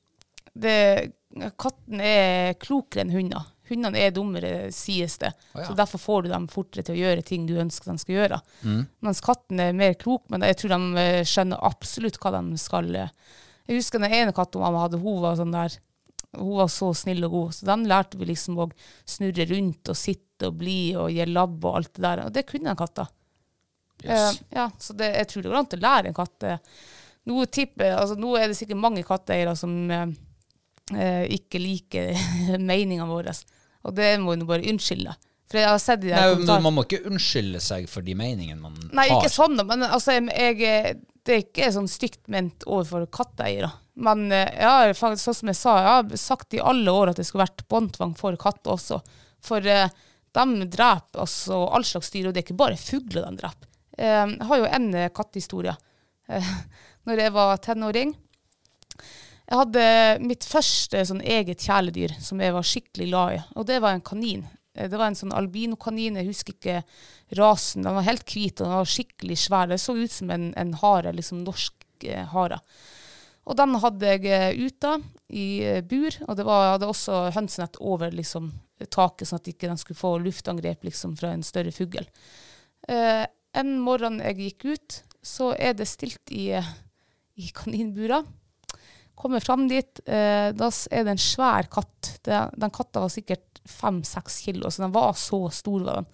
katten er klokere enn hunder. Hundene er dummere, sies det. Så derfor får du dem fortere til å gjøre ting du ønsker de skal gjøre. Mens katten er mer klok, men jeg tror de skjønner absolutt hva de skal. Jeg husker den ene katten mamma hadde, hun var sånn der, hun var så snill og god, så den lærte vi liksom å snurre rundt og sitte og bli og gi labb og alt det der, og det kunne en katta. Yes. Så jeg tror det går an til å lære en katt. Nå er det sikkert mange katteeiere som ikke liker meningene våre, og det må jo bare unnskylde. For jeg har sett de der kommentarene. Man må ikke unnskylde seg for de meningene man har. Nei, ikke sånn da, men altså, det er ikke sånn stygt ment overfor katteeiere. Men faktisk, sånn som jeg sa, jeg har sagt i alle år at det skulle vært båndtvang for katter også. For de dreper altså all slags dyr, og det er ikke bare fugler de dreper. Jeg har jo en kattehistorie. Når jeg var tenåring, jeg hadde mitt første sånn eget kjæledyr som jeg var skikkelig glad i, og det var en kanin. Det var en sånn albinokanin, jeg husker ikke rasen, den var helt hvit, og den var skikkelig svær. Det så ut som en hare, liksom norsk hare. Og den hadde jeg ute i bur, og jeg hadde også hønsenett over liksom, taket, sånn at de ikke skulle få luftangrep liksom, fra en større fugl. En morgen jeg gikk ut, så er det stilt i kaninbura. Kommer frem dit, da er det en svær katt. Den katta var sikkert 5-6 kilo, så den var så stor var den.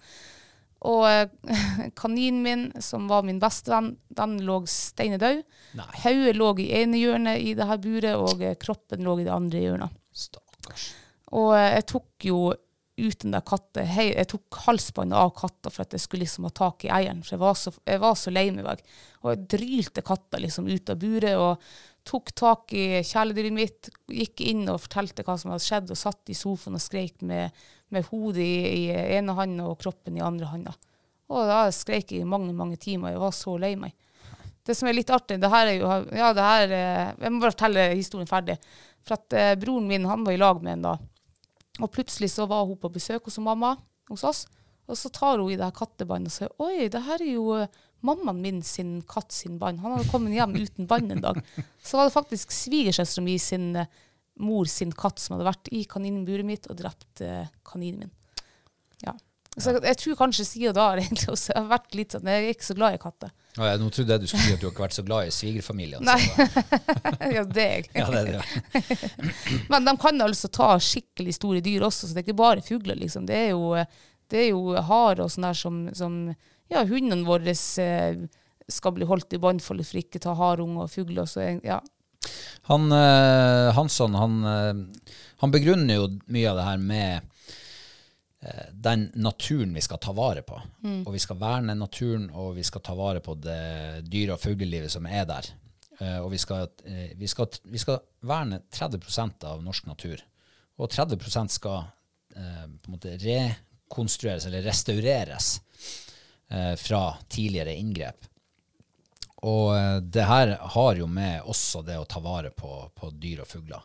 Og kaninen min, som var min bestevenn, den lå steinedød. Hodet lå i ene hjørnet i det her buret, og kroppen lå i det andre hjørnet. Stakkars. Og jeg tok jo ut den der katten. Jeg tok halsbåndet av katta for at jeg skulle liksom ha tak i eieren, for jeg var så lei meg. Og jeg drylte katta liksom ut av buret, og tok tak i kjæledyret mitt, gikk inn og fortalte hva som hadde skjedd, og satt i sofaen og skrek med hodet i ene hånden og kroppen i andre hånden. Og da skrek jeg i mange, mange timer. Jeg var så lei meg. Det som er litt artig, det her er jo, jeg må bare fortelle historien ferdig. For at broren min, han var i lag med en da. Og plutselig så var hun på besøk hos mamma, hos oss. Og så tar hun i det her kattebåndet og sier, oi, det her er jo mammaen min sin katt sin bånd. Han hadde kommet hjem uten bånd en dag. Så var det faktisk svigersøsteren min sin mor sin katt som hadde vært i kaninburet mitt og drept kaninen min. Ja. Så jeg tror kanskje siden da egentlig også, jeg har vært litt sånn, jeg ikke så glad i katter. Nå trodde jeg du skulle si at du ikke har vært så glad i svigerfamilien. Nei, ja, det er jeg. Ja, det er det. Men de kan altså ta skikkelig store dyr også, så det er ikke bare fugler, liksom. Det er jo hare og sånn der som ja, hundene våre skal bli holdt i båndfoldet for ikke ta harung og fugler, så ja. Hansson, han begrunner jo mye av det her med den naturen vi skal ta vare på. Og vi skal verne naturen, og vi skal ta vare på det dyre- og fuglelivet som er der. Og vi skal verne 30% av norsk natur. Og 30% skal på en måte rekonstrueres eller restaureres fra tidligere inngrep. Og det her har jo med også det å ta vare på dyr og fugler.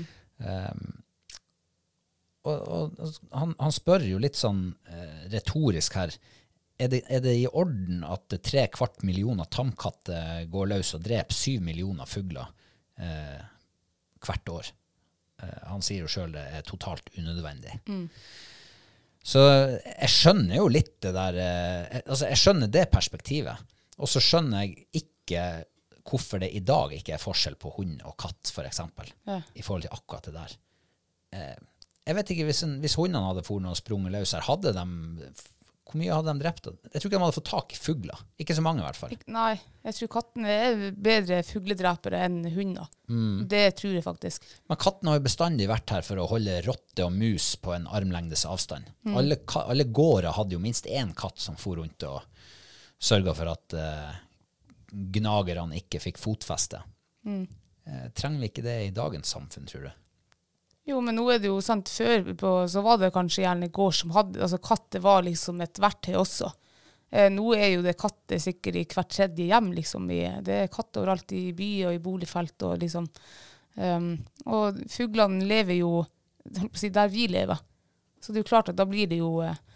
Og han spør jo litt sånn retorisk her, er det i orden at 3/4 millioner tamkatter går løs og dreper 7 millioner fugler hvert år? Han sier jo selv det er totalt unødvendig. Så jeg skjønner jo litt det der, altså jeg skjønner det perspektivet. Og så skjønner jeg ikke hvorfor det i dag ikke er forskjell på hund og katt, for eksempel, i forhold til akkurat det der. Jeg vet ikke, hvis hundene hadde fornet og sprunget løs her, hvor mye hadde de drept? Jeg tror ikke de hadde fått tak i fugler. Ikke så mange i hvert fall. Nei, jeg tror kattene er bedre fugledrepere enn hunder. Det tror jeg faktisk. Men kattene har jo bestandig vært her for å holde rotte og mus på en armlengdes avstand. Alle gårder hadde jo minst én katt som for rundt og sørget for at gnagerne ikke fikk fotfeste. Trenger vi ikke det i dagens samfunn, tror du? Jo, men nå er det jo sant, før så var det kanskje gjerne gård som hadde, altså katter var liksom et verktøy også. Nå er jo det katter sikkert i hvert tredje hjem, liksom. Det er katter overalt i by og i boligfelt og liksom. Og fuglene lever jo, der vi lever. Så det er jo klart at da blir det jo,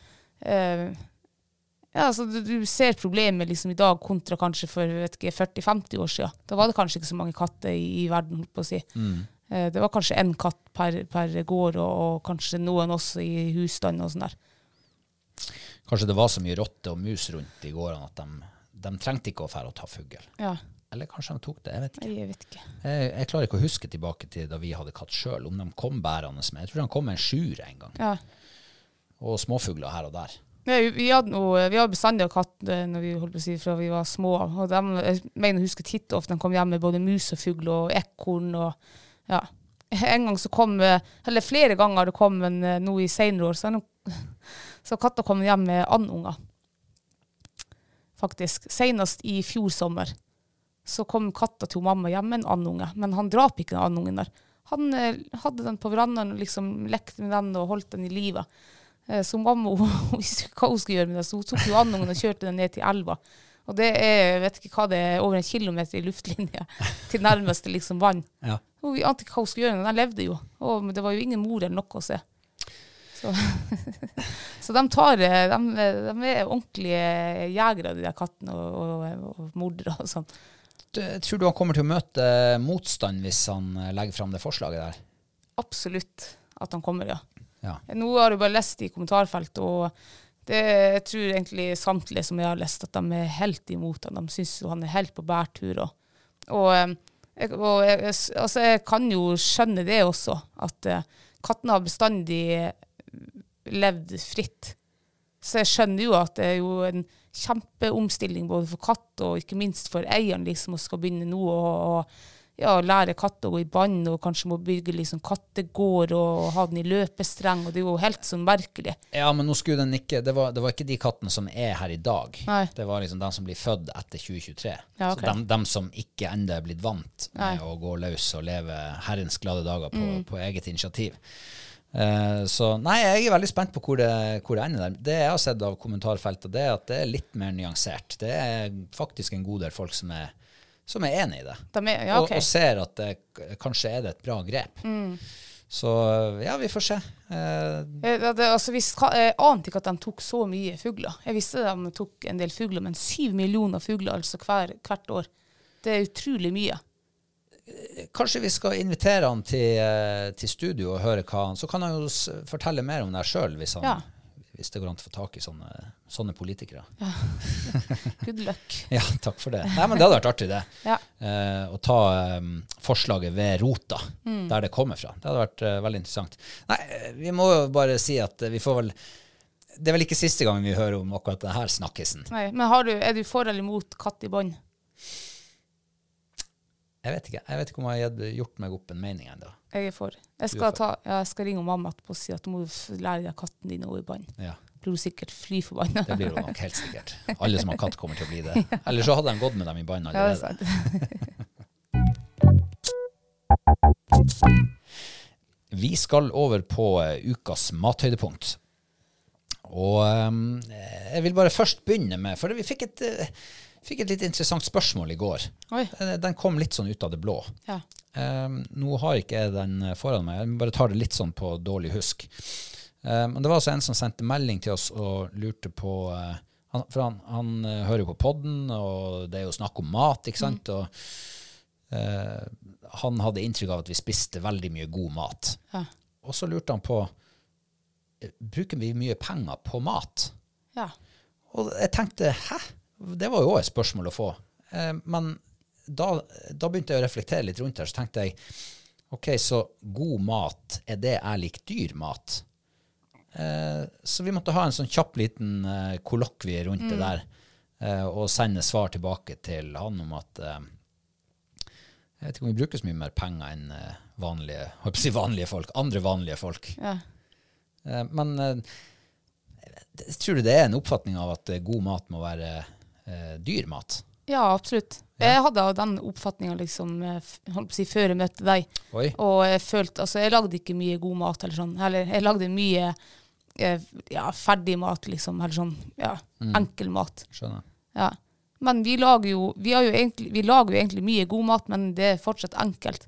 ja, altså du ser problemet liksom i dag kontra kanskje for 40-50 år siden. Da var det kanskje ikke så mange katter i verden, holdt på å si. Det var kanskje en katt per gård, og kanskje noen også i husstand og sånn der. Kanskje det var så mye rotte og mus rundt i gårdene at de trengte ikke å fære og ta fugl. Ja. Eller kanskje de tok det, jeg vet ikke. Jeg vet ikke. Jeg klarer ikke å huske tilbake til da vi hadde katt selv, om de kom bærende med. Jeg tror de kom med en sjure en gang. Ja. Og småfugler her og der. Ja, vi hadde bestandig katt når vi holdt på å si, fra vi var små. Og jeg mener å huske titt ofte de kom hjem med både mus og fugl og ekorn og ja. En gang så kom, eller flere ganger det kom nå i senere år, så katta kom hjem med andunger. Faktisk. Senest i fjor sommer så kom katta til mamma hjem med en andunge, men han drap ikke den andungen der. Han hadde den på verandaen og liksom lekte med den og holdt den i livet. Så mamma, hun visste ikke hva hun skulle gjøre med det, så hun tok jo andungen og kjørte den ned til elva. Og det jeg vet ikke hva det over 1 kilometer i luftlinje til nærmeste liksom vann. Ja. Og vi ante ikke hva hun skulle gjøre, men den levde jo. Men det var jo ingen mor eller noe å se. Så de er ordentlige jegere, de der kattene og mordere og sånn. Tror du han kommer til å møte motstand hvis han legger frem det forslaget der? Absolutt at han kommer, ja. Nå har jeg bare lest i kommentarfelt, og jeg tror egentlig samtlige som jeg har lest at de er helt imot han. De synes jo han er helt på bærtur. Jeg kan jo skjønne det også, at kattene har bestandig levd fritt. Så jeg skjønner jo at det er jo en kjempeomstilling både for katt og ikke minst for eieren liksom, og skal begynne nå å lære katt å gå i band, og kanskje må bygge liksom kattegård og ha den i løpestreng, og det er jo helt sånn merkelig. Ja, men nå skulle den ikke, det var ikke de kattene som er her i dag. Nei. Det var liksom de som blir født etter 2023. Ja, okay. Så de som ikke enda er blitt vant med å gå løs og leve herrens glade dager på eget initiativ. Så nei, jeg er veldig spent på hvor det ender der. Det jeg har sett av kommentarfeltet, det er at det er litt mer nyansert. Det er faktisk en god del folk som er enig i det. Okay. Og ser at kanskje er det et bra grep. Så ja, vi får se. Jeg ante ikke at de tok så mye fugler. Jeg visste de tok en del fugler, men 7 millioner fugler altså hvert år. Det er utrolig mye. Kanskje vi skal invitere han til studio og høre hva han, så kan han jo fortelle mer om det selv hvis det går an til å få tak i sånne politikere. Ja. Good luck. Ja, takk for det. Nei, men det hadde vært artig det. Ja. Å ta forslaget ved rota, der det kommer fra. Det hadde vært veldig interessant. Nei, vi må jo bare si at vi får vel... Det vel ikke siste gang vi hører om akkurat denne snakkisen. Nei, men er du for eller imot katt i bånd? Jeg vet ikke om jeg har gjort meg opp en mening enda. Jeg for. Jeg skal ringe mamma etterpå og si at du må lære deg katten din noe i bånd. Ja. Blir du sikkert fly forbannet. Det blir jo nok helt sikkert. Alle som har katt kommer til å bli det. Eller så hadde de gått med dem i bånd allerede. Ja, det er sant. Vi skal over på ukas mathøydepunkt. Og jeg vil bare først begynne med, for vi fikk et litt interessant spørsmål i går. Oi. Den kom litt sånn ut av det blå. Ja. Nå har ikke jeg den foran meg, jeg bare tar det litt sånn på dårlig husk. Men det var altså en som sendte melding til oss og lurte på, for han hører jo på podden, og det er jo snakk om mat, ikke sant? Og han hadde inntrykk av at vi spiste veldig mye god mat. Ja. Og så lurte han på, bruker vi mye penger på mat? Ja. Og jeg tenkte, det var jo også et spørsmål å få. Men da begynte jeg å reflektere litt rundt her, så tenkte jeg, ok, så god mat, er det lik dyr mat? Så vi måtte ha en sånn kjapp liten kollokvie rundt det der, og sende svar tilbake til han om at jeg vet ikke om vi bruker så mye mer penger enn vanlige folk, andre vanlige folk. Ja. Men jeg tror det er en oppfatning av at god mat må være dyr mat. Ja, absolutt. Ja. Jeg hadde den oppfatningen liksom, før jeg møtte deg. Oi. Og jeg følte, altså jeg lagde ikke mye god mat eller sånn, eller jeg lagde mye ferdig mat liksom, eller sånn, enkel mat. Skjønner. Ja. Men vi lager jo egentlig mye god mat, men det er fortsatt enkelt.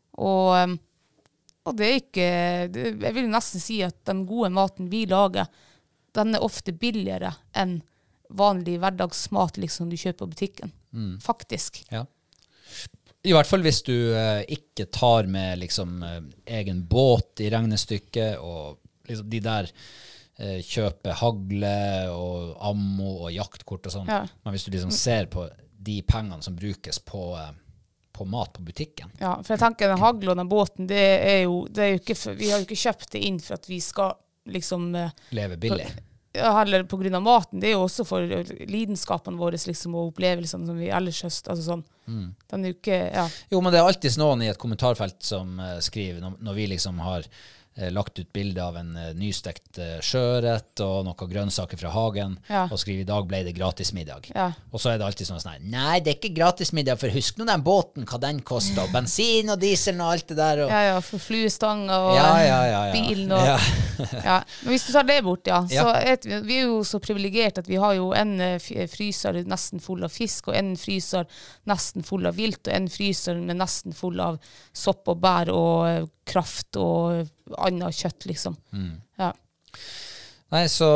Og det er ikke, jeg vil nesten si at den gode maten vi lager, den er ofte billigere enn vanlig hverdagsmat liksom du kjøper på butikken. Faktisk. Ja. I hvert fall hvis du ikke tar med liksom egen båt i regnestykket, og liksom de der kjøper hagle og ammo og jaktkort og sånn. Ja. Men hvis du liksom ser på de pengene som brukes på mat på butikken. Ja, for jeg tenker den hagle og den båten, det er jo ikke, vi har jo ikke kjøpt det inn for at vi skal liksom... leve billig. Heller på grunn av maten. Det er jo også for lidenskapene våre liksom, og opplevelsene som vi ellers høst. Altså sånn. Den er jo ikke... Ja. Jo, men det er alltid noen i et kommentarfelt som skriver, når vi liksom har lagt ut bilde av en nystekt sjørett og noen grønnsaker fra hagen, og skriver i dag ble det gratismiddag. Ja. Og så er det alltid sånn, nei, det er ikke gratismiddag, for husk nå den båten, hva den koster, og bensin og diesel og alt det der. Og... Ja, for fluestanger og bilen og... Ja. Men hvis du tar det bort, så vi er jo så privilegert at vi har jo en fryser nesten full av fisk, og en fryser nesten full av vilt, og en fryser med nesten full av sopp og bær og kraft og annet kjøtt, liksom. Ja. Nei, så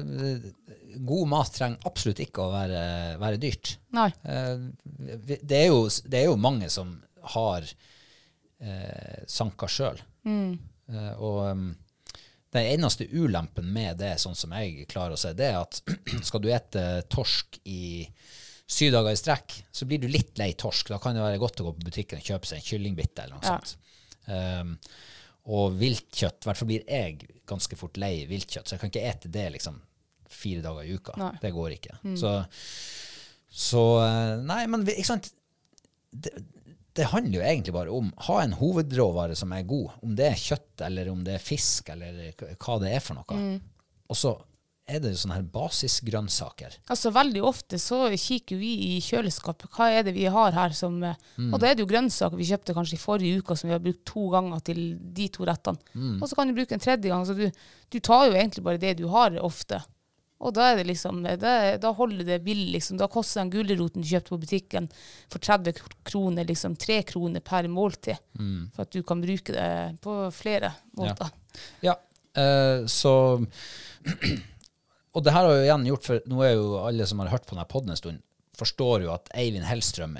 god mat trenger absolutt ikke å være dyrt. Nei. Det er jo mange som har sanka selv. Og den eneste ulempen med det, sånn som jeg klarer å se, det er at skal du ete torsk i 7 dager i strekk, så blir du litt lei torsk. Da kan det være godt å gå på butikken og kjøpe seg en kyllingbitte eller noe sånt. Og viltkjøtt, i hvert fall blir jeg ganske fort lei viltkjøtt, så jeg kan ikke ete det liksom 4 dager i uka. Nei. Det går ikke. Så nei, men ikke sant, det handler jo egentlig bare om ha en hovedråvare som er god, om det er kjøtt, eller om det er fisk, eller hva det er for noe. Og så er det sånne her basisgrønnsaker. Altså veldig ofte så kikker vi i kjøleskapet, hva er det vi har her som, og da er det jo grønnsaker vi kjøpte kanskje i forrige uke som vi har brukt 2 ganger til de 2 rettene. Og så kan du bruke en 3. gang, så du tar jo egentlig bare det du har ofte. Og da er det liksom, da holder det billig liksom, da koster den gulroten du kjøpte på butikken for 30 kroner, liksom 3 kroner per måltid, for at du kan bruke det på flere måter. Ja, så... Og det her har jo igjen gjort, for nå er jo alle som har hørt på denne podden en stund, forstår jo at Eivind Hellstrøm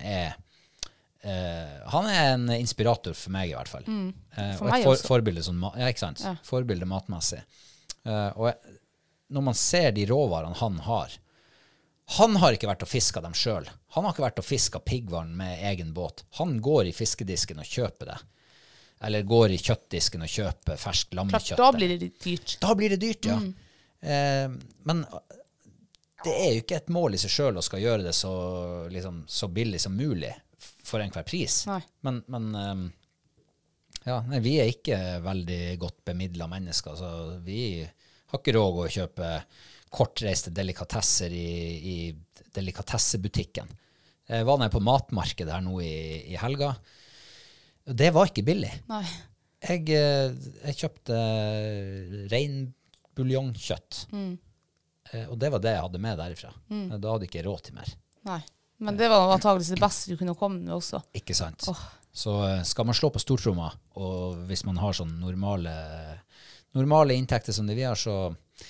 han er en inspirator for meg i hvert fall. For meg også. Forbilde, sånn, ikke sant? Ja. Forbilde matmessig. Og når man ser de råvarene han har ikke vært og fisket dem selv. Han har ikke vært og fisket piggvarn med egen båt. Han går i fiskedisken og kjøper det. Eller går i kjøttdisken og kjøper fersk lammekjøtt. Da blir det dyrt. Da blir det dyrt, ja. Men det er jo ikke et mål i seg selv å skal gjøre det så, liksom, så billig som mulig for enhver pris. Nei. Men nei, vi er ikke veldig godt bemidlet mennesker, så vi har ikke råd å kjøpe kortreiste delikatesser i delikatessebutikken. Jeg var nede på matmarkedet her nå i helga. Det var ikke billig. Nei. Jeg kjøpte reinbuljongkjøtt. Og det var det jeg hadde med derifra. Da hadde jeg ikke råd til mer. Nei. Men det var antageligvis det beste du kunne komme med også. Ikke sant. Så skal man slå på stortromma, og hvis man har sånn normale inntekter som det vi har, så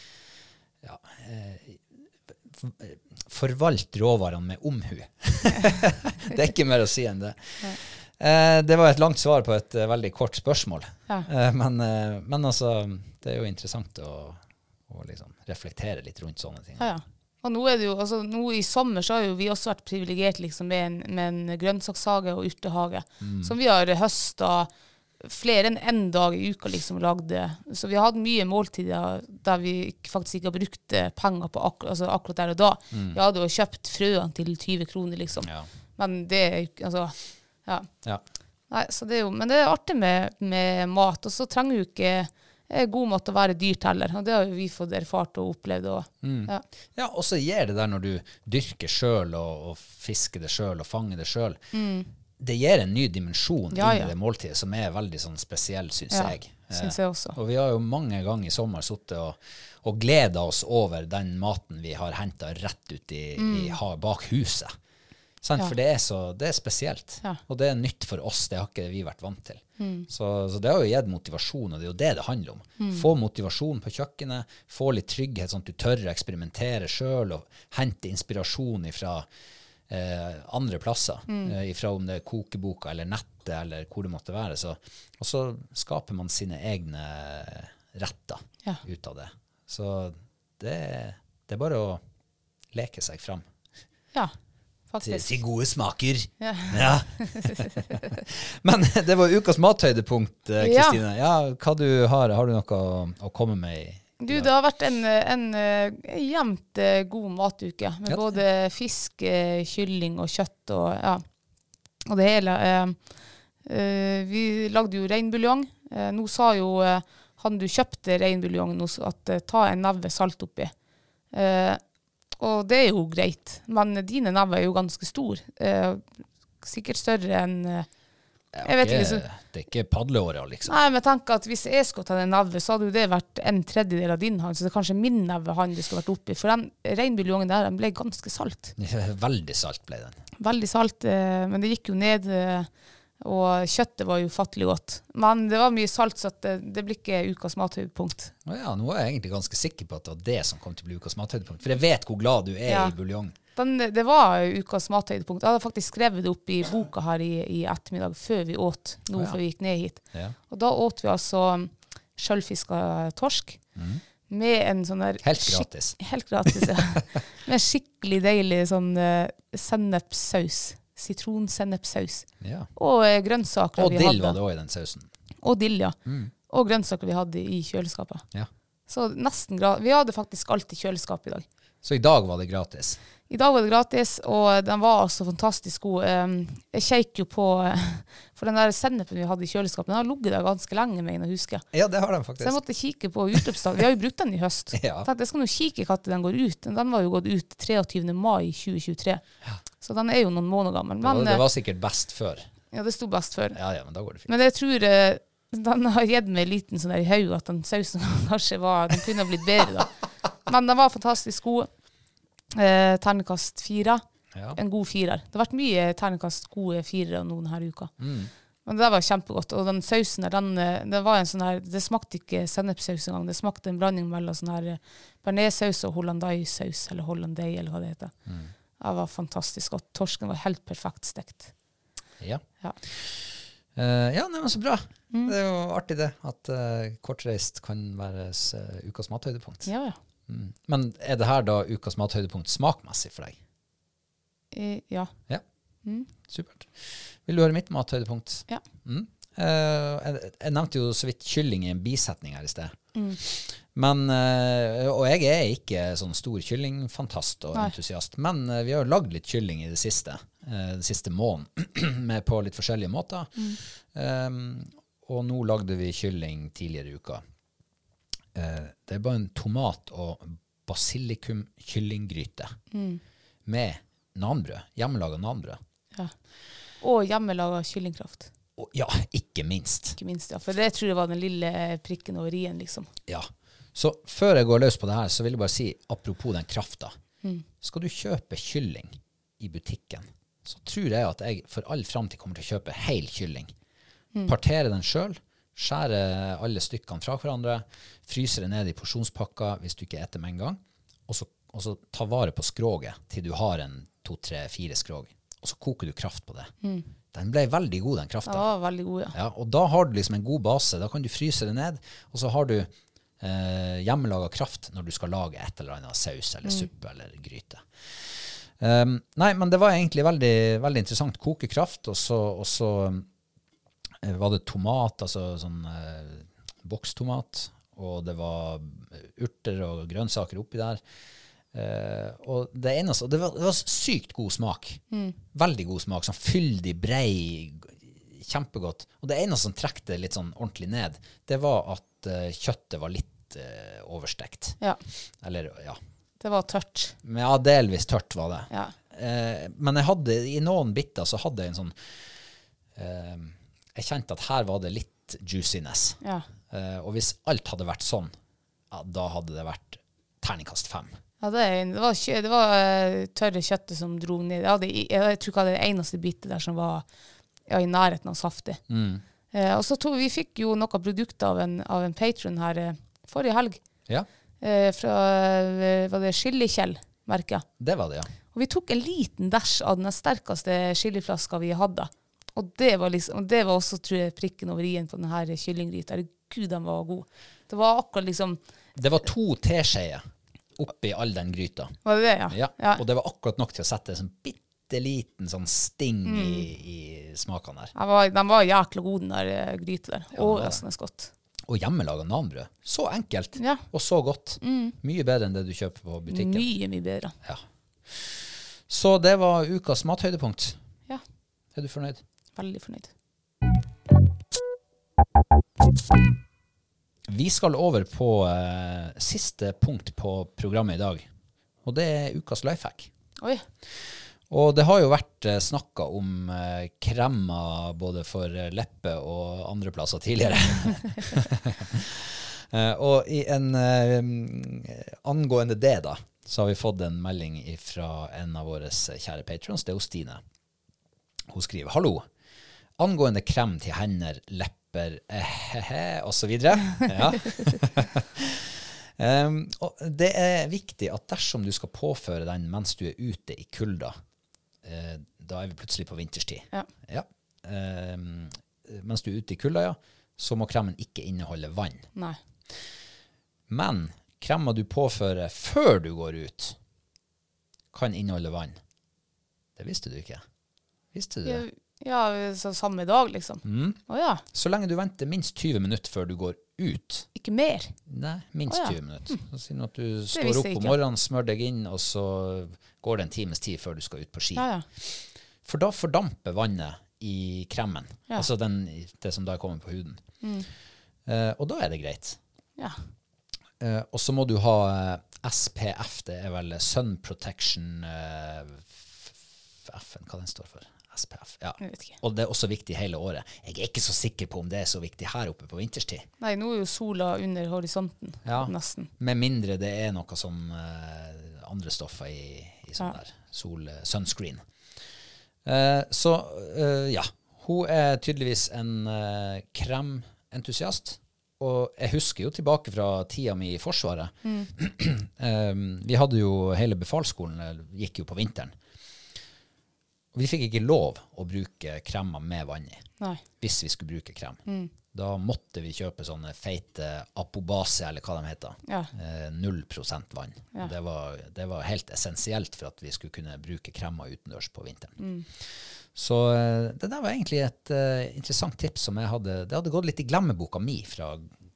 forvalt råvarene med omhu. Det er ikke mer å si enn det. Det var et langt svar på et veldig kort spørsmål. Ja. Men altså, det er jo interessant å liksom reflektere litt rundt sånne ting. Ja. Og nå er det jo, altså nå i sommer så har jo vi også vært privilegert liksom med en grønnsakshage og urtehage, som vi har høstet flere enn en dag i uka liksom lagde. Så vi har hatt mye måltider der vi faktisk ikke har brukt penger på akkurat der og da. Vi hadde jo kjøpt frøene til 20 kroner liksom. Ja. Men det er jo, altså, ja. Nei, så det er jo, men det er artig med mat, og så trenger jo ikke god mat å være dyrt heller, og det har jo vi fått erfart og opplevd. Og så gir det der når du dyrker selv og fisker det selv og fanger det selv. Det gir en ny dimensjon inn i det måltidet som er veldig sånn spesiell, synes jeg. Synes jeg også. Og vi har jo mange ganger i sommer suttet og gledet oss over den maten vi har hentet rett ut bak huset. For det er spesielt, og det er nytt for oss, det har ikke vi vært vant til. Så det har jo gitt motivasjon, og det er jo det handler om. Få motivasjon på kjøkkenet, få litt trygghet sånn at du tør å eksperimentere selv og hente inspirasjon fra andre plasser, ifra om det er kokeboka eller nettet eller hvor det måtte være. Og så skaper man sine egne retter ut av det. Så det er bare å leke seg frem. Ja. Til gode smaker. Ja. Men det var ukas mathøydepunkt, Kristine. Hva du har du noe å komme med i? Du, det har vært en jevnt god matuke, med både fisk, kylling og kjøtt og det hele. Vi lagde jo reinbuljong. Nå sa jo han du kjøpte reinbuljongen at ta en neve salt oppi. Og det er jo greit, men dine never er jo ganske stor. Sikkert større enn... Jeg vet ikke, det er ikke padleåret, liksom. Nei, men jeg tenker at hvis jeg skulle ta en neve, så hadde jo det vært 1/3 av din hand, så det er kanskje min neve han det skulle vært oppi. For den reinbuljongen der, den ble ganske salt. Veldig salt ble den. Veldig salt, men det gikk jo ned... Og kjøttet var jo fattelig godt. Men det var mye salt, så det blir ikke ukas mathøydepunkt. Ja, nå er jeg egentlig ganske sikker på at det var det som kom til å bli ukas mathøydepunkt. For jeg vet hvor glad du er i buljong. Det var ukas mathøydepunkt. Jeg hadde faktisk skrevet det opp i boka her i ettermiddag, før vi åt, før vi gikk ned hit. Ja. Og da åt vi altså selvfisket torsk, med en sånn der... Helt gratis. Helt gratis, ja. Med skikkelig deilig sånn sennepssaus. Sitronsennepsaus. Ja. Og grønnsaker vi hadde. Og dill var det også i den sausen. Og dill, ja. Og grønnsaker vi hadde i kjøleskapet. Ja. Så nesten vi hadde faktisk alt i kjøleskapet i dag. Så i dag var det gratis? I dag var det gratis, og den var altså fantastisk god. Jeg kjekk jo på, for den der sennepen vi hadde i kjøleskapet, den har ligget der ganske lenge, mener jeg husker. Ja, det har den faktisk. Så jeg måtte kikke på utløpsdag. Vi har jo brukt den i høst. Ja. Jeg skal nå kikke hva den går ut. Den var jo gått ut 23. mai 2023. Ja. Så den er jo noen måneder gammel. Men, det var sikkert best før. Ja, det stod best før. Ja, men da går det fint. Men jeg tror den har gitt meg en liten sånn der i haug, at den sausen kanskje den kunne ha blitt bedre da. Men den var fantastisk god. Ternekast 4. Ja. En god 4. Det har vært mye ternekast gode 4 nå denne uka. Men det var kjempegodt. Og den sausen der, det var en sånn her, det smakte ikke sennepsaus engang. Det smakte en blanding mellom sånn her bearnéssaus og hollandaise-saus, eller hollandaise, eller hva det heter. Det var fantastisk godt. Torsken var helt perfekt stekt. Ja. Men så bra. Det er jo artig det, at kortreist kan være ukas mathøydepunkt. Ja. Men det her da ukas mathøydepunkt smakmessig for deg? Ja. Ja, supert. Vil du høre mitt mathøydepunkt? Ja. Jeg nevnte jo så vidt kylling i en bisetning her i sted. Men, og jeg er ikke sånn stor kyllingfantast og entusiast, men vi har lagd litt kylling i det siste måneden, på litt forskjellige måter. Og nå lagde vi kylling tidligere i uka. Det er bare en tomat- og basilikum-kyllinggryte med nanbrød, hjemmelaget nanbrød. Ja. Og hjemmelaget kyllingkraft. Ja, ikke minst. Ikke minst, ja. For det tror jeg var den lille prikken over i-en, liksom. Ja. Så før jeg går løs på det her, så vil jeg bare si, apropos den krafta, skal du kjøpe kylling i butikken, så tror jeg at jeg for all fremtid kommer til å kjøpe hel kylling. Partere den selv, skjære alle stykkene fra hverandre, fryse det ned i porsjonspakker hvis du ikke eter med en gang, og så ta vare på skroget til du har en 2, 3, 4 skrog, og så koker du kraft på det. Den ble veldig god, den krafta. Ja, veldig god, ja. Ja, og da har du liksom en god base. Da kan du fryse det ned, og så har du hjemmelaget kraft når du skal lage et eller annet saus eller suppe eller gryte. Nei, men det var egentlig veldig, veldig interessant. Koke kraft, og så var det tomat, altså sånn bokstomat, og det var urter og grønnsaker oppi der. Og det eneste, det var sykt god smak. Veldig god smak, sånn fyldig, brei, kjempegodt. Og det eneste som trekte litt sånn ordentlig ned, det var at kjøttet var litt overstekt. Ja. Eller, ja. Det var tørt. Men ja, delvis tørt var det. Ja. Men jeg hadde, i noen bitter så hadde jeg en sånn, jeg kjente at her var det litt juiciness. Ja. Og hvis alt hadde vært sånn, ja, da hadde det vært terningkast 5. Ja, det var tørre kjøttet som dro ned. Jeg tror ikke det eneste bitet der som var i nærheten av saftig. Og så vi fikk jo noen produkter av en Patreon her forrige helg. Ja. Var det Chili-Kjell-merket? Det var det, ja. Og vi tok en liten dash av den sterkeste chiliflaska vi hadde. Og det var også, tror jeg, prikken over i-en på denne kyllinggryta. Gud, den var god. Det var akkurat liksom... Det var 2 teskjeer oppi all den gryta. Var det det, ja? Ja. Og det var akkurat nok til å sette en sånn bitteliten sånn sting i smakene der. Den var jækla god, den der gryta der. Overraskende godt. Og hjemmelaget nanbrød. Så enkelt, og så godt. Mye bedre enn det du kjøper på butikken. Mye bedre. Ja. Så det var ukas mathøydepunkt. Ja. Er du fornøyd? Veldig fornøyd. Vi skal over på siste punkt på programmet i dag, og det er ukas lifehack. Oi. Og det har jo vært snakket om kremmer både for leppe og andre plasser tidligere. Og i angående det da, så har vi fått en melding fra en av våre kjære patrons, det er Stine. Hun skriver, hallo, angående krem til hender, lepper, og så videre. Ja. Og det er viktig at dersom du skal påføre den mens du er ute i kulda, da er vi plutselig på vinterstid. Ja. Ja. Mens du er ute i kulda, ja, så må kremen ikke inneholde vann. Nei. Men kremer du påfører før du går ut, kan inneholde vann. Det visste du ikke. Visste du det? Ja, så samme dag, liksom. Ja. Så lenge du venter minst 20 minutter før du går ut. Ikke mer? Nei, minst 20 minutter. Så sier at du står opp om morgenen, smør deg inn, og så går det en times tid før du skal ut på ski. Ja. For da fordamper vannet i kremen. Ja. Altså det som da kommer på huden. Og da er det greit. Ja. Og så må du ha SPF, det er vel Sun Protection hva den står for? SPF, ja. Og det er også viktig hele året. Jeg er ikke så sikker på om det er så viktig her oppe på vinterstid. Nei, nå er jo sola under horisonten, nesten. Med mindre det er noe som andre stoffer i sånn der sunscreen. Så ja, hun er tydeligvis en krementusiast, og jeg husker jo tilbake fra tida mi i Forsvaret. Vi hadde jo hele befalsskolen, gikk jo på vinteren. vi fikk ikke lov å bruke kremmer med vann i. Nei. Hvis vi skulle bruke krem. Da måtte vi kjøpe sånne feite apobase, eller hva de heter. Ja. 0% vann. Ja. Det var helt essensielt for at vi skulle kunne bruke kremmer utendørs på vinteren. Så det der var egentlig et interessant tips som det hadde gått litt i glemmeboka mi fra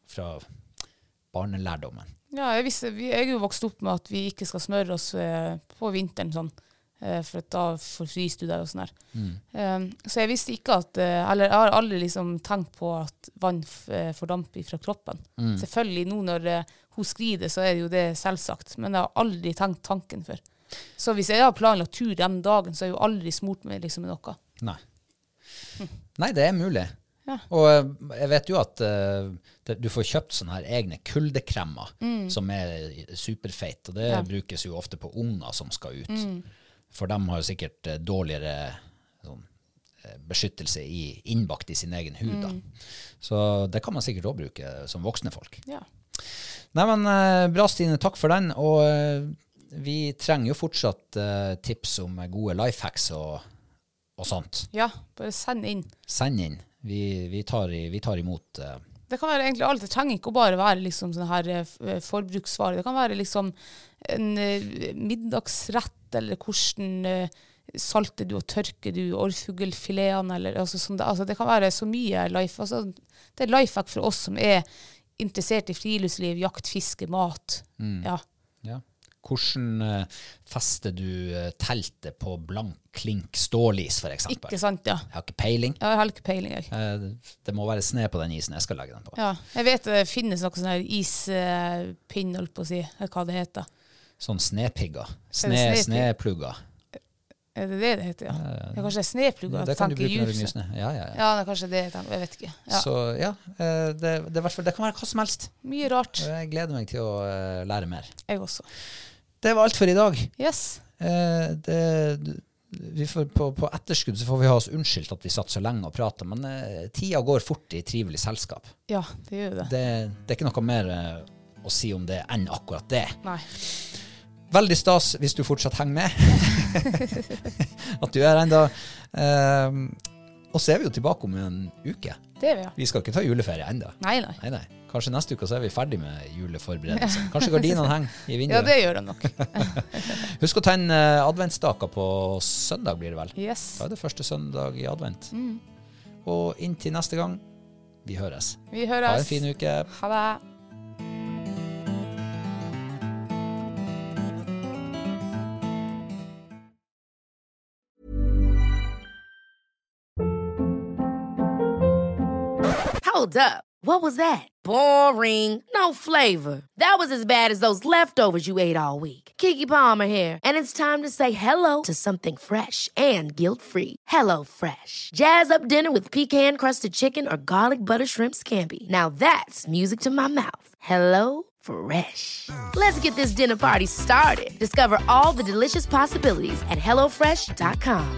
barnelærdommen. Ja, jeg er jo vokst opp med at vi ikke skal smøre oss på vinteren sånn. For at da forfryser du deg og sånn her. Så jeg visste ikke at, eller jeg har aldri liksom tenkt på at vann fordamper fra kroppen. Selvfølgelig, nå når hun skrider, så er det jo det selvsagt, men jeg har aldri tenkt tanken før. Så hvis jeg har planlagt tur den dagen, så har jeg jo aldri smurt meg liksom med noe. Nei, det er mulig. Ja. Og jeg vet jo at du får kjøpt sånne her egne kuldekremmer som er superfeit, og det brukes jo ofte på unger som skal ut. For de har jo sikkert dårligere beskyttelse innbakt i sin egen hud. Da. Så det kan man sikkert også bruke som voksne folk. Ja. Nei, men bra, Stine, takk for den. Og vi trenger jo fortsatt tips om gode lifehacks og sånt. Ja, bare send inn. Send inn. Vi tar imot. Det kan være egentlig alt. Det trenger ikke å bare være liksom sånne her forbruksvarer. Det kan være liksom en middagsrett, eller hvordan salter du og tørker du orrfuglfiletene, eller sånn. Altså, det kan være så mye life. Altså, det er lifehack for oss som er interessert i friluftsliv, jakt, fiske, mat. Ja. Hvordan fester du teltet på blank klink stålis, for eksempel? Ikke sant, ja. Jeg har ikke peiling. Ja, jeg har ikke peiling, jeg. Det må være sne på den isen jeg skal legge den på. Ja, jeg vet det finnes noe sånn her ispinn, holdt på å si, hva det heter. Sånn snepigger. Sneplugger. Er det det heter, ja? Det er kanskje sneplugger. Det kan du bruke når du mye snø. Ja, det er kanskje det, jeg vet ikke. Ja. Så ja, det kan være hva som helst. Mye rart. Jeg gleder meg til å lære mer. Jeg også. Det var alt for i dag. Yes. På etterskudd så får vi ha oss unnskyldt at vi satt så lenge og pratet, men tida går fort i trivelig selskap. Ja, det gjør det. Det er ikke noe mer å si om det enn akkurat det. Nei. Veldig stas hvis du fortsatt henger med. At du er enda. Og så er vi jo tilbake om en uke. Det er vi, ja. Vi skal ikke ta juleferie enda. Nei. Kanskje neste uke så er vi ferdig med juleforberedelser. Kanskje gardinene henger i vinduet. Ja, det gjør de nok. Husk å tenne adventsstaker på søndag, blir det vel? Yes. Da er det første søndag i advent. Og inntil neste gang, vi høres. Ha en fin uke. Ha det. Hold up. What was that? Boring. No flavor. That was as bad as those leftovers you ate all week. Keke Palmer here, and it's time to say hello to something fresh and guilt-free. Hello Fresh. Jazz up dinner with pecan-crusted chicken or garlic butter shrimp scampi. Now that's music to my mouth. Hello Fresh. Let's get this dinner party started. Discover all the delicious possibilities at HelloFresh.com.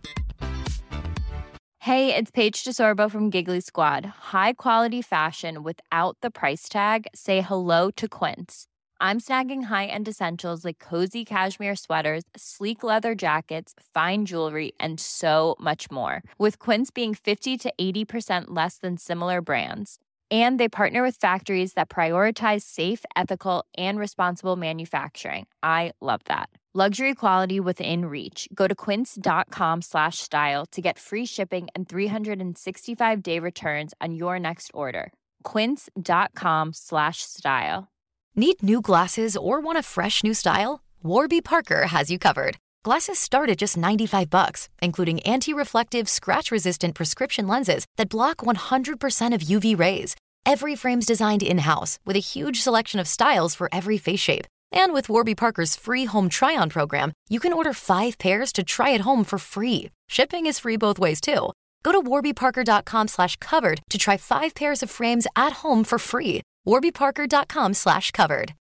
Hey, it's Paige DeSorbo from Giggly Squad. High quality fashion without the price tag. Say hello to Quince. I'm snagging high-end essentials like cozy cashmere sweaters, sleek leather jackets, fine jewelry, and so much more. With Quince being 50 to 80% less than similar brands. And they partner with factories that prioritize safe, ethical, and responsible manufacturing. I love that. Luxury quality within reach. Go to quince.com/style to get free shipping and 365-day returns on your next order. Quince.com/style. Need new glasses or want a fresh new style? Warby Parker has you covered. Glasses start at just $95, including anti-reflective, scratch-resistant prescription lenses that block 100% of UV rays. Every frame's designed in-house with a huge selection of styles for every face shape. And with Warby Parker's free home try-on program, you can order 5 pairs to try at home for free. Shipping is free both ways, too. Go to warbyparker.com/covered to try 5 pairs of frames at home for free. warbyparker.com/covered.